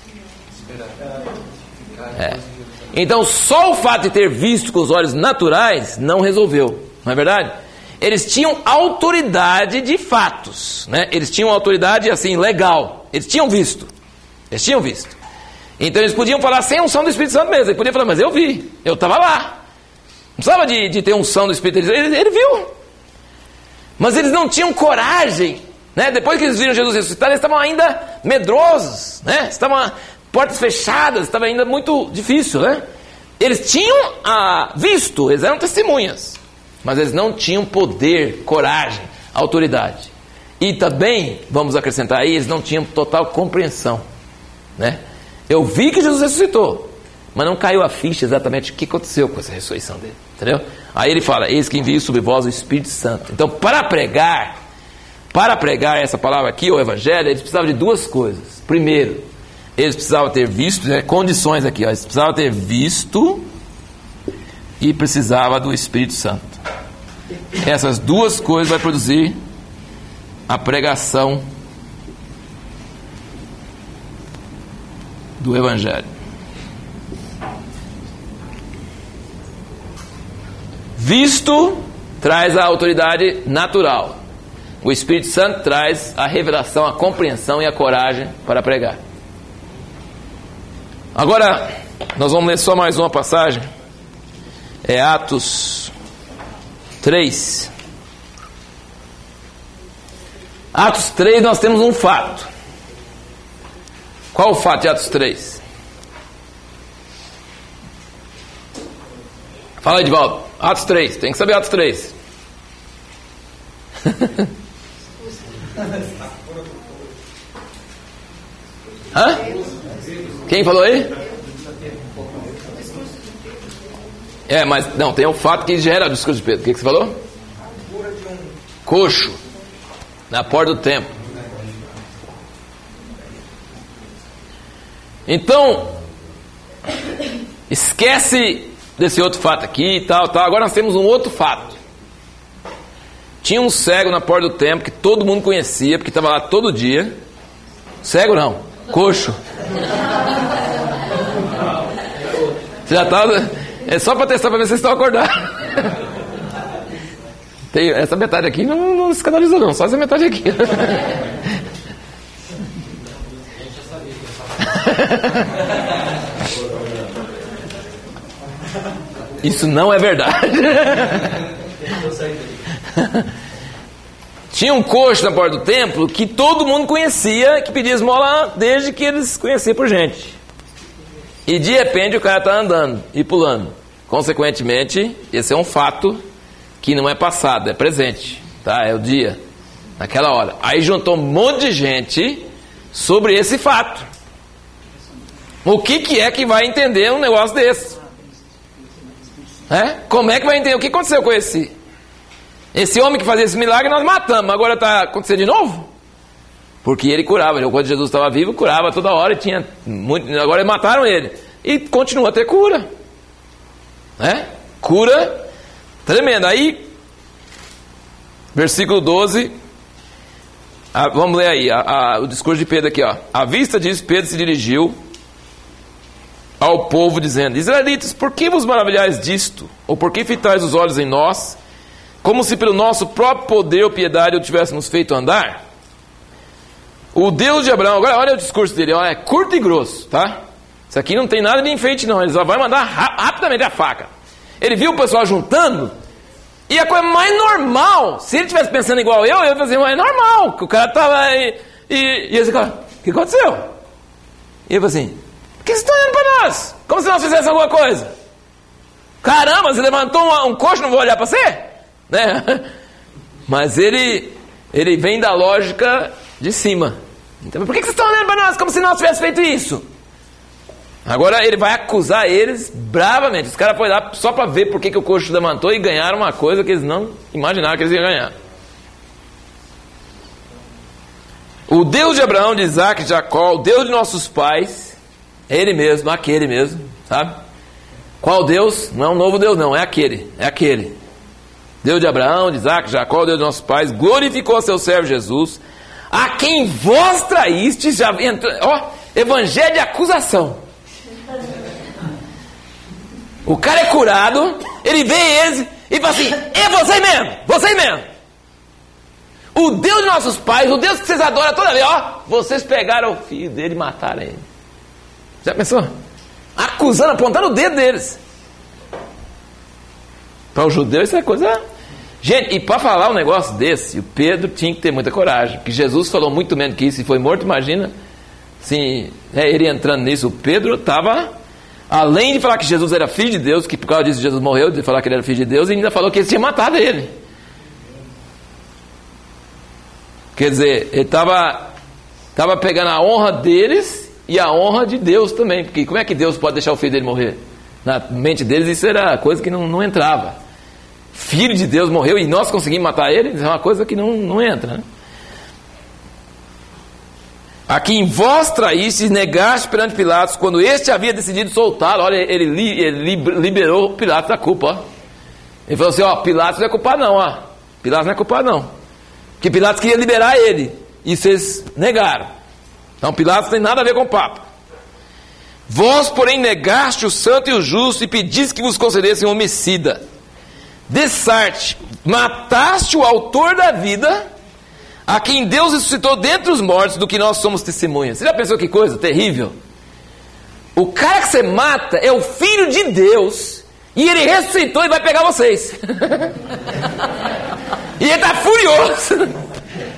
É. Então só o fato de ter visto com os olhos naturais não resolveu, não é verdade? Eles tinham autoridade de fatos, né? Eles tinham autoridade assim, legal. Eles tinham visto, eles tinham visto. Então eles podiam falar sem unção do Espírito Santo mesmo. Eles podiam falar, mas eu vi, eu estava lá. Não precisava de, de ter unção do Espírito Santo, ele, ele viu. Mas eles não tinham coragem, né? Depois que eles viram Jesus ressuscitar, eles estavam ainda medrosos, né? Estavam portas fechadas, estava ainda muito difícil, né? Eles tinham ah, visto, eles eram testemunhas, mas eles não tinham poder, coragem, autoridade. E também, vamos acrescentar aí, eles não tinham total compreensão, né? Eu vi que Jesus ressuscitou, mas não caiu a ficha exatamente o que aconteceu com essa ressurreição dele, entendeu? Aí ele fala, eis que envio sobre vós o Espírito Santo. Então, para pregar, para pregar essa palavra aqui, o Evangelho, eles precisavam de duas coisas. Primeiro, eles precisavam ter visto, né, condições aqui, ó, eles precisavam ter visto e precisava do Espírito Santo. Essas duas coisas vai produzir a pregação do Evangelho. Visto traz a autoridade natural. O Espírito Santo traz a revelação, a compreensão e a coragem para pregar. Agora, nós vamos ler só mais uma passagem. É Atos três. Atos três, nós temos um fato. Qual o fato de Atos três? Fala aí, Edivaldo. Atos três, tem que saber Atos três. Hã? Quem falou aí? É, mas não, tem um fato que gera o discurso de Pedro. O que, que você falou? Coxo na porta do templo. Então, esquece desse outro fato aqui e tal, tal. Agora nós temos um outro fato. Tinha um cego na porta do templo que todo mundo conhecia, porque estava lá todo dia. Cego não, coxo. Você já estava... É só para testar para ver se vocês estão acordados. Tem essa metade aqui não, não escandalizou não, só essa metade aqui. Isso não é verdade. Tinha um coxo na porta do templo que todo mundo conhecia, que pedia esmola desde que eles conheciam por gente. E de repente o cara está andando e pulando. Consequentemente, esse é um fato que não é passado, é presente, tá? É o dia, naquela hora. Aí juntou um monte de gente sobre esse fato. O que, que é que vai entender um negócio desse? É? Como é que vai entender? O que aconteceu com esse? Esse homem que fazia esse milagre nós matamos, agora está acontecendo de novo? Porque ele curava, quando Jesus estava vivo, curava toda hora e tinha muito, agora mataram ele. E continua a ter cura. Né? Cura tremenda. Aí, versículo doze, a, vamos ler aí, a, a, o discurso de Pedro aqui, ó. À vista disso, Pedro se dirigiu ao povo dizendo: Israelitas, por que vos maravilhais disto? Ou por que fitais os olhos em nós, como se pelo nosso próprio poder ou piedade o tivéssemos feito andar? O Deus de Abraão, agora olha o discurso dele, ó, é curto e grosso, tá? Isso aqui não tem nada de enfeite não, ele só vai mandar ra- rapidamente a faca. Ele viu o pessoal juntando, e a coisa mais normal, se ele estivesse pensando igual eu, eu ia fazer, mas é normal, que o cara tá lá e, e, e esse cara, o que aconteceu? E ele falou assim: por que vocês estão olhando para nós? Como se nós fizéssemos alguma coisa? Caramba, você levantou um, um coxo, não vou olhar para você? Né? Mas ele, ele vem da lógica de cima. Então, por que vocês estão olhando para nós como se nós tivéssemos feito isso? Agora ele vai acusar eles bravamente. Os caras foram lá só para ver por que, que o coxo levantou e ganharam uma coisa que eles não imaginaram que eles iam ganhar. O Deus de Abraão, de Isaac, de Jacó, o Deus de nossos pais, é Ele mesmo, aquele mesmo, sabe? Qual Deus? Não é um novo Deus não, é aquele, é aquele. Deus de Abraão, de Isaac, de Jacó, o Deus de nossos pais, glorificou seu servo Jesus, a quem vós traístes, já entrou, ó, evangelho de acusação. O cara é curado, ele vê eles e fala assim: é você mesmo, você mesmo. O Deus de nossos pais, o Deus que vocês adoram toda vez, ó, vocês pegaram o filho dele e mataram ele. Já pensou? Acusando, apontando o dedo deles. Para o judeu isso é coisa... Gente, e para falar um negócio desse, o Pedro tinha que ter muita coragem, porque Jesus falou muito menos que isso e foi morto, imagina. Assim, é, ele entrando nisso, o Pedro estava, além de falar que Jesus era filho de Deus, que por causa disso Jesus morreu, de falar que ele era filho de Deus, e ainda falou que ele tinha matado ele. Quer dizer, ele estava estava pegando a honra deles e a honra de Deus também, porque como é que Deus pode deixar o filho dele morrer? Na mente deles isso era coisa que não, não entrava. Filho de Deus morreu e nós conseguimos matar ele, isso é uma coisa que não, não entra, né? a quem vós traístes e negaste perante Pilatos, quando este havia decidido soltá-lo. Olha, ele, ele liberou Pilatos da culpa, ó. Ele falou assim, ó, Pilatos não é culpado não, ó. Pilatos não é culpado não. Porque Pilatos queria liberar ele, e vocês negaram. Então Pilatos não tem nada a ver com o papo. Vós, porém, negaste o santo e o justo, e pediste que vos concedessem um homicida. Dessarte, mataste o autor da vida, a quem Deus ressuscitou dentre os mortos, do que nós somos testemunhas. Você já pensou que coisa terrível? O cara que você mata é o Filho de Deus, e ele ressuscitou e vai pegar vocês. E ele está furioso.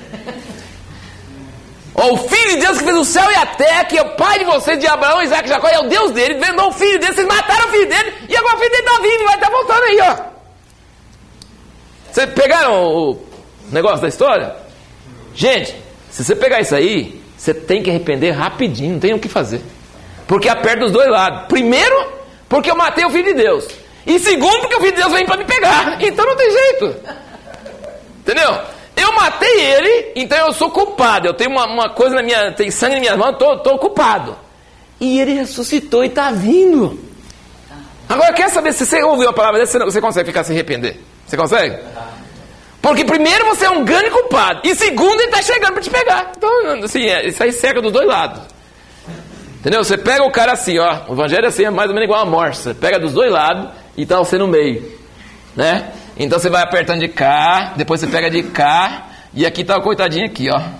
Ó, o Filho de Deus que fez o céu e a terra, que é o pai de vocês, de Abraão, Isaac e Jacó, é o Deus dele, ele vendou o filho dele, vocês mataram o filho dele, e agora o filho dele está vivo e vai estar voltando aí, ó. Vocês pegaram o negócio da história? Gente, se você pegar isso aí, você tem que arrepender rapidinho, não tem o que fazer. Porque aperta dos dois lados. Primeiro, porque eu matei o Filho de Deus. E segundo, porque o Filho de Deus vem para me pegar. Então não tem jeito. Entendeu? Eu matei ele, então eu sou culpado. Eu tenho uma, uma coisa na minha... Tem sangue nas minhas mãos, eu estou culpado. E ele ressuscitou e está vindo. Agora, quer saber se você ouviu a palavra dessa, você consegue ficar sem arrepender? Você consegue? Porque primeiro você é um grande culpado. E segundo, ele está chegando para te pegar. Então, assim, é, isso aí seca dos dois lados. Entendeu? Você pega o cara assim, ó. O evangelho assim é mais ou menos igual a morsa. Você pega dos dois lados e está você no meio. Né? Então você vai apertando de cá, depois você pega de cá, e aqui está o coitadinho aqui, ó.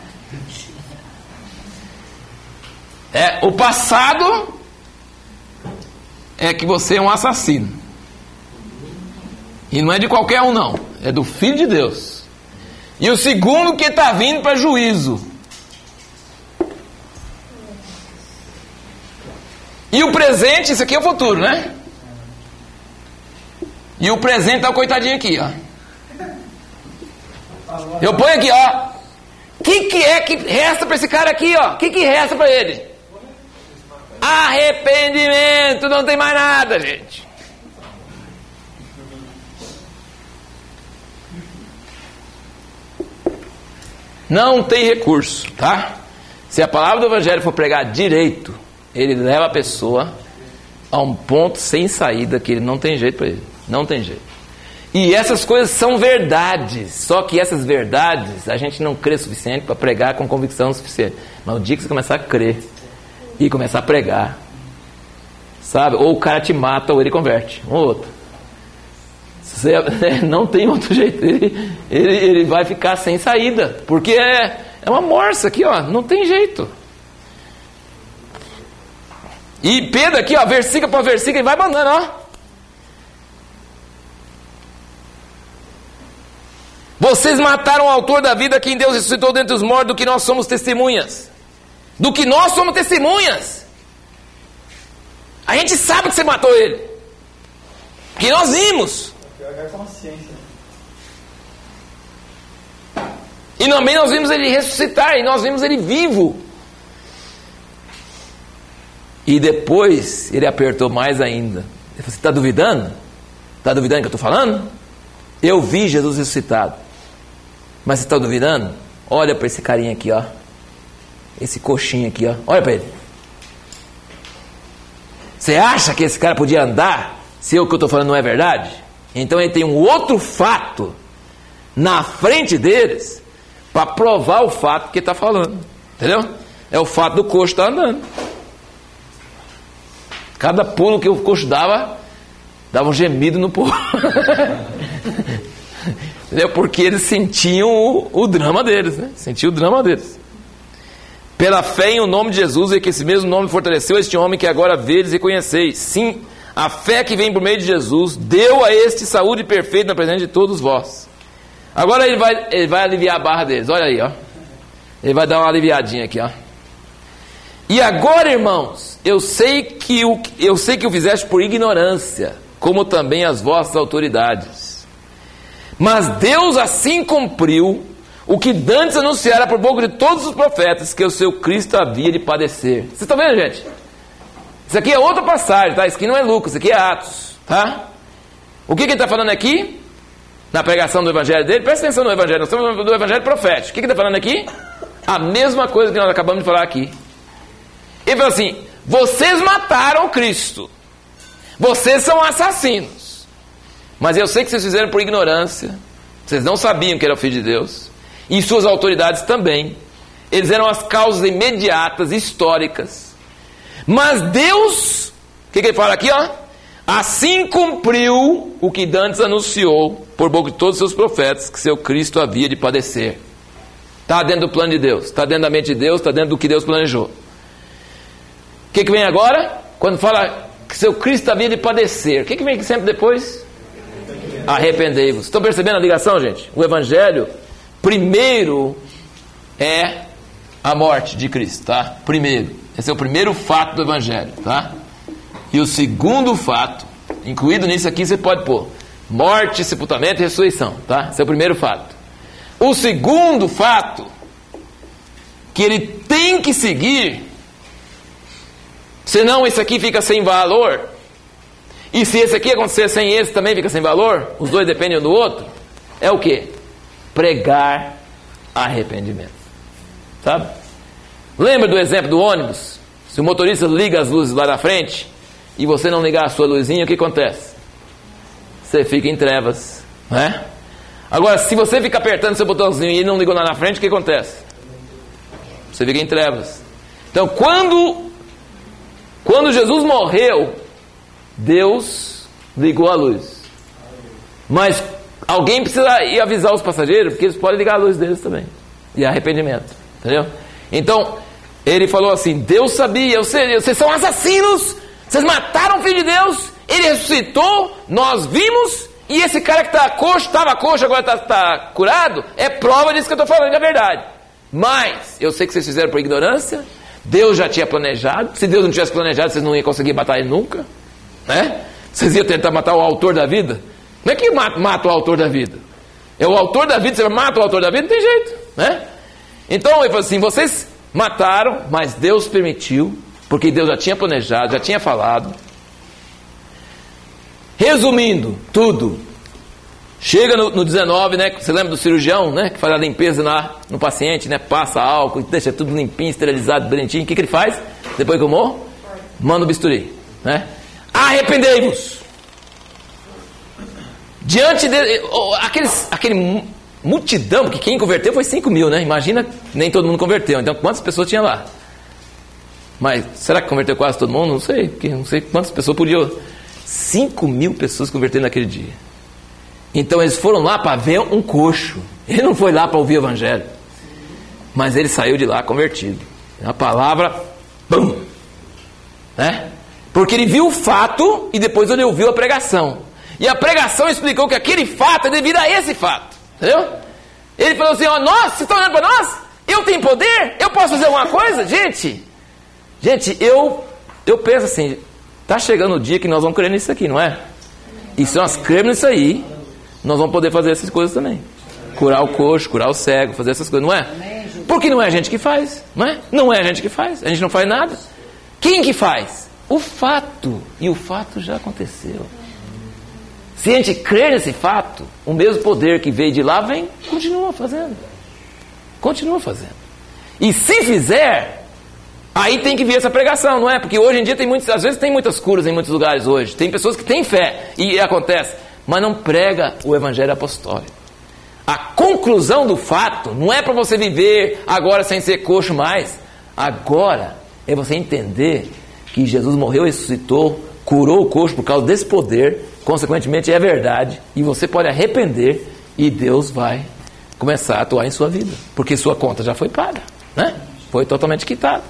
É, o passado é que você é um assassino. E não é de qualquer um não, é do Filho de Deus. E o segundo que está vindo para juízo. E o presente, isso aqui é o futuro, né? E o presente tá o coitadinho aqui, ó. Eu ponho aqui, ó. O que, que é que resta para esse cara aqui, ó? O que, que resta para ele? Arrependimento, não tem mais nada, gente. Não tem recurso, tá? Se a palavra do evangelho for pregar direito, ele leva a pessoa a um ponto sem saída que ele não tem jeito para ele. Não tem jeito. E essas coisas são verdades. Só que essas verdades a gente não crê o suficiente para pregar com convicção o suficiente. Mas o dia que você começar a crer e começar a pregar, sabe? Ou o cara te mata ou ele converte. Um ou outro. Você, não tem outro jeito. Ele, ele, ele vai ficar sem saída. Porque é, é uma morsa aqui, ó. Não tem jeito. E Pedro aqui, ó, versículo para versículo, ele vai mandando, ó. Vocês mataram o autor da vida, quem Deus ressuscitou dentre os mortos, do que nós somos testemunhas. Do que nós somos testemunhas. A gente sabe que você matou ele. Porque nós vimos. E também nós vimos ele ressuscitar, e nós vimos ele vivo. E depois ele apertou mais ainda. Ele falou, você está duvidando? Está duvidando que eu estou falando? Eu vi Jesus ressuscitado. Mas você está duvidando? Olha para esse carinha aqui, ó. Esse coxinha aqui, ó. Olha para ele. Você acha que esse cara podia andar se o que eu estou falando não é verdade? Então ele tem um outro fato na frente deles para provar o fato que ele está falando. Entendeu? É o fato do coxo estar andando. Cada pulo que o coxo dava, dava um gemido no povo. Entendeu? Porque eles sentiam o, o drama deles, né? Sentiam o drama deles. Pela fé em o nome de Jesus, e que esse mesmo nome fortaleceu este homem que agora vedes e conheceis. Sim, a fé que vem por meio de Jesus deu a este saúde perfeita na presença de todos vós. Agora ele vai, ele vai aliviar a barra deles. Olha aí, ó. Ele vai dar uma aliviadinha aqui, ó. E agora, irmãos, eu sei que o, eu sei que o fizeste por ignorância, como também as vossas autoridades. Mas Deus assim cumpriu o que dantes anunciara por boca de todos os profetas, que o seu Cristo havia de padecer. Vocês estão vendo, gente? Isso aqui é outra passagem, tá? Isso aqui não é Lucas, isso aqui é Atos, tá? O que, que ele está falando aqui? Na pregação do evangelho dele? Presta atenção no evangelho, nós estamos no evangelho profético. O que, que ele está falando aqui? a mesma coisa que nós acabamos de falar aqui. Ele falou assim: vocês mataram Cristo, vocês são assassinos, mas eu sei que vocês fizeram por ignorância, vocês não sabiam que era o Filho de Deus, e suas autoridades também. Eles eram as causas imediatas, históricas. Mas Deus, o que, que ele fala aqui, ó? Assim cumpriu o que Dantes anunciou por boca de todos os seus profetas, que seu Cristo havia de padecer. Está dentro do plano de Deus, está dentro da mente de Deus, está dentro do que Deus planejou. O que, que vem agora? Quando fala que seu Cristo havia de padecer, o que, que vem sempre depois? Arrependei-vos. Estão percebendo a ligação, gente? O Evangelho, primeiro, é a morte de Cristo, tá? Primeiro. Esse é o primeiro fato do Evangelho, tá? E o segundo fato, incluído nisso aqui, você pode pôr morte, sepultamento e ressurreição, tá? Esse é o primeiro fato. O segundo fato, que ele tem que seguir, senão esse aqui fica sem valor, e se esse aqui acontecer sem esse também fica sem valor, os dois dependem um do outro, é o quê? Pregar arrependimento. Sabe? Lembra do exemplo do ônibus? Se o motorista liga as luzes lá na frente e você não ligar a sua luzinha, o que acontece? Você fica em trevas, não é? Agora, se você fica apertando seu botãozinho e ele não ligou lá na frente, o que acontece? Você fica em trevas. Então, quando quando Jesus morreu, Deus ligou a luz. Mas alguém precisa ir avisar os passageiros, porque eles podem ligar a luz deles também. E arrependimento, entendeu? Então, ele falou assim: Deus sabia, vocês são assassinos, vocês mataram o Filho de Deus, ele ressuscitou, nós vimos, e esse cara que está coxo, estava coxo, agora está tá curado, é prova disso que eu estou falando, é verdade. Mas, eu sei que vocês fizeram por ignorância, Deus já tinha planejado, se Deus não tivesse planejado, vocês não iam conseguir matar ele nunca, né? Vocês iam tentar matar o autor da vida. Como é que mata, mata o autor da vida? É o autor da vida, você mata o autor da vida, não tem jeito, né? Então ele falou assim: vocês mataram, mas Deus permitiu, porque Deus já tinha planejado, já tinha falado. Resumindo tudo, chega no, no dezenove, né? Você lembra do cirurgião, né? Que faz a limpeza lá no paciente, né? Passa álcool, deixa tudo limpinho, esterilizado, bonitinho. O que, que ele faz? Depois que eu morro, manda o bisturi, né? Arrependei-vos. Diante de oh, aqueles, aquele multidão, porque quem converteu foi cinco mil, né? Imagina, nem todo mundo converteu. Então, quantas pessoas tinha lá? Mas, será que converteu quase todo mundo? Não sei, porque não sei quantas pessoas podiam. cinco mil pessoas converteram naquele dia. Então, eles foram lá para ver um coxo. Ele não foi lá para ouvir o Evangelho. Mas ele saiu de lá convertido. A palavra, bum! Né? Porque ele viu o fato e depois ele ouviu a pregação. E a pregação explicou que aquele fato é devido a esse fato. Entendeu? Ele falou assim: ó, nós, vocês estão olhando para nós? Eu tenho poder? Eu posso fazer alguma coisa? Gente, gente, eu, eu penso assim, está chegando o dia que nós vamos crer nisso aqui, não é? E se nós crermos nisso aí, nós vamos poder fazer essas coisas também. Curar o coxo, curar o cego, fazer essas coisas, não é? Porque não é a gente que faz, não é? Não é a gente que faz, a gente não faz nada. Quem que faz? O fato. E o fato já aconteceu. Se a gente crer nesse fato, o mesmo poder que veio de lá vem, continua fazendo. Continua fazendo. E se fizer, aí tem que vir essa pregação, não é? Porque hoje em dia tem muitas, às vezes tem muitas curas em muitos lugares hoje. Tem pessoas que têm fé e acontece, mas não prega o Evangelho apostólico. A conclusão do fato não é para você viver agora sem ser coxo mais. Agora é você entender que Jesus morreu e ressuscitou, curou o coxo por causa desse poder. Consequentemente é verdade, e você pode arrepender e Deus vai começar a atuar em sua vida, porque sua conta já foi paga, né? Foi totalmente quitada.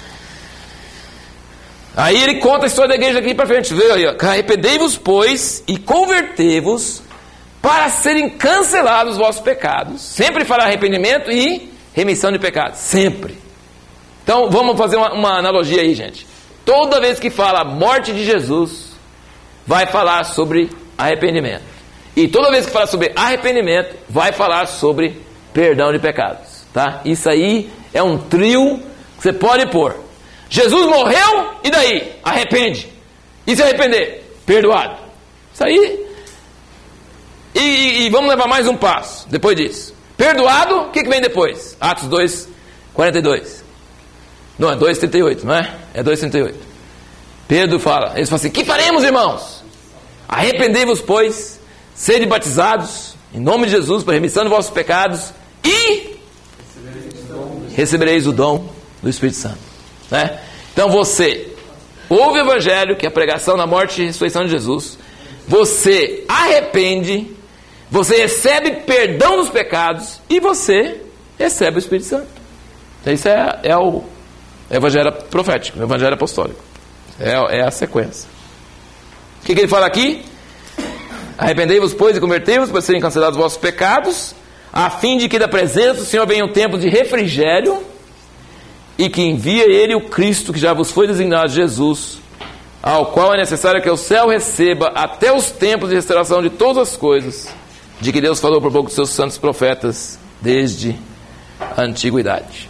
Aí ele conta a história da igreja aqui para frente, vê aí, ó. Arrependei-vos, pois, e convertei-vos para serem cancelados os vossos pecados. Sempre falar arrependimento e remissão de pecados, sempre. Então vamos fazer uma, uma analogia aí, gente. Toda vez que fala a morte de Jesus, vai falar sobre arrependimento. E toda vez que falar sobre arrependimento, vai falar sobre perdão de pecados, tá? Isso aí é um trio que você pode pôr. Jesus morreu, e daí? Arrepende. E se arrepender? Perdoado. Isso aí. E, e, e vamos levar mais um passo depois disso. Perdoado, o que, que vem depois? Atos dois, quarenta e dois. Não, é dois, trinta e oito, não é? É dois, trinta e oito. Pedro fala, eles falam assim, que faremos, irmãos? Arrependei-vos, pois, sede batizados, em nome de Jesus, para remissão de vossos pecados, e recebereis o dom do Espírito Santo. Né? Então você ouve o Evangelho, que é a pregação da morte e ressurreição de Jesus, você arrepende, você recebe perdão dos pecados, e você recebe o Espírito Santo. Então isso é, é o Evangelho profético, o Evangelho apostólico. É, é a sequência. O que, que ele fala aqui? Arrependei-vos, pois, e convertei-vos para serem cancelados os vossos pecados, a fim de que da presença do Senhor venha um tempo de refrigério, e que envie ele o Cristo, que já vos foi designado, Jesus, ao qual é necessário que o céu receba até os tempos de restauração de todas as coisas, de que Deus falou por boca dos seus santos profetas desde a antiguidade.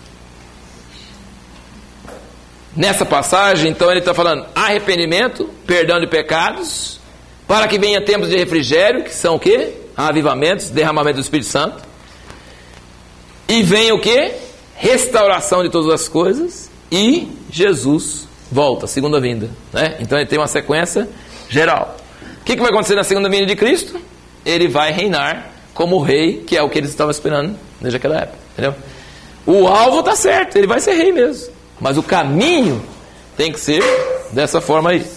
Nessa passagem, então, ele está falando arrependimento, perdão de pecados, para que venha tempos de refrigério, que são o quê? Avivamentos, derramamento do Espírito Santo. E venha o quê? Restauração de todas as coisas. E Jesus volta, segunda vinda. Né? Então ele tem uma sequência geral. O que, que vai acontecer na segunda vinda de Cristo? Ele vai reinar como rei, que é o que eles estavam esperando desde aquela época. Entendeu? O alvo está certo, ele vai ser rei mesmo. Mas o caminho tem que ser dessa forma aí.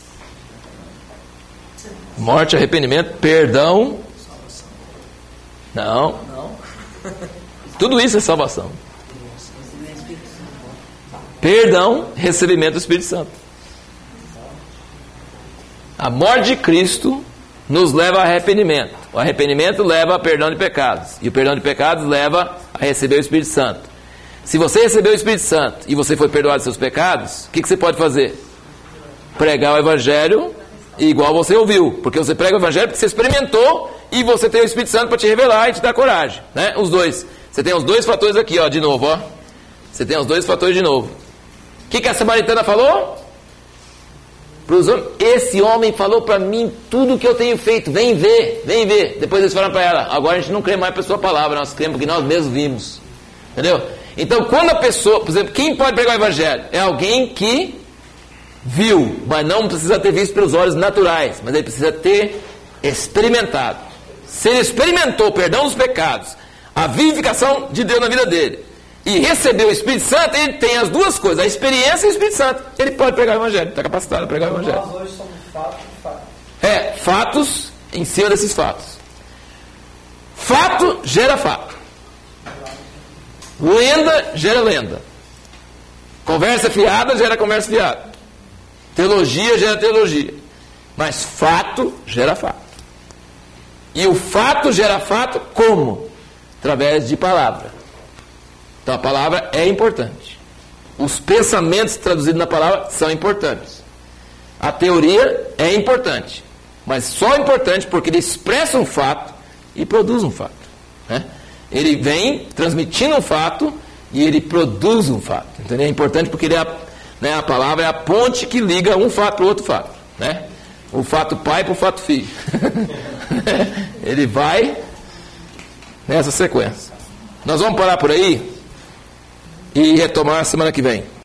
Morte, arrependimento, perdão. Não. Tudo isso é salvação. Perdão, recebimento do Espírito Santo. A morte de Cristo nos leva a arrependimento. O arrependimento leva a perdão de pecados. E o perdão de pecados leva a receber o Espírito Santo. Se você recebeu o Espírito Santo e você foi perdoado dos seus pecados, o que, que você pode fazer? Pregar o Evangelho igual você ouviu. Porque você prega o Evangelho porque você experimentou e você tem o Espírito Santo para te revelar e te dar coragem. Né? Os dois. Você tem os dois fatores aqui, ó, de novo. Ó. Você tem os dois fatores de novo. O que, que a samaritana falou? Pros homens, esse homem falou para mim tudo o que eu tenho feito. Vem ver, vem ver. Depois eles falaram para ela, agora a gente não crê mais para a sua palavra, nós cremos porque nós mesmos vimos. Entendeu? Então, quando a pessoa, por exemplo, quem pode pregar o Evangelho? É alguém que viu, mas não precisa ter visto pelos olhos naturais, mas ele precisa ter experimentado. Se ele experimentou o perdão dos pecados, a vivificação de Deus na vida dele, e recebeu o Espírito Santo, ele tem as duas coisas, a experiência e o Espírito Santo. Ele pode pregar o Evangelho, está capacitado a pregar o Evangelho. Nós hoje somos fatos e fatos. É, fatos em cima desses fatos. Fato gera fato. Lenda gera lenda. Conversa fiada gera conversa fiada. Teologia gera teologia. Mas fato gera fato. E o fato gera fato como? Através de palavra. Então a palavra é importante. Os pensamentos traduzidos na palavra são importantes. A teoria é importante. Mas só é importante porque ele expressa um fato e produz um fato. Né? Ele vem transmitindo um fato e ele produz um fato. Entendeu? É importante porque ele é a, né, a palavra é a ponte que liga um fato para o outro fato. Né? O fato pai para o fato filho. Ele vai nessa sequência. Nós vamos parar por aí e retomar semana que vem.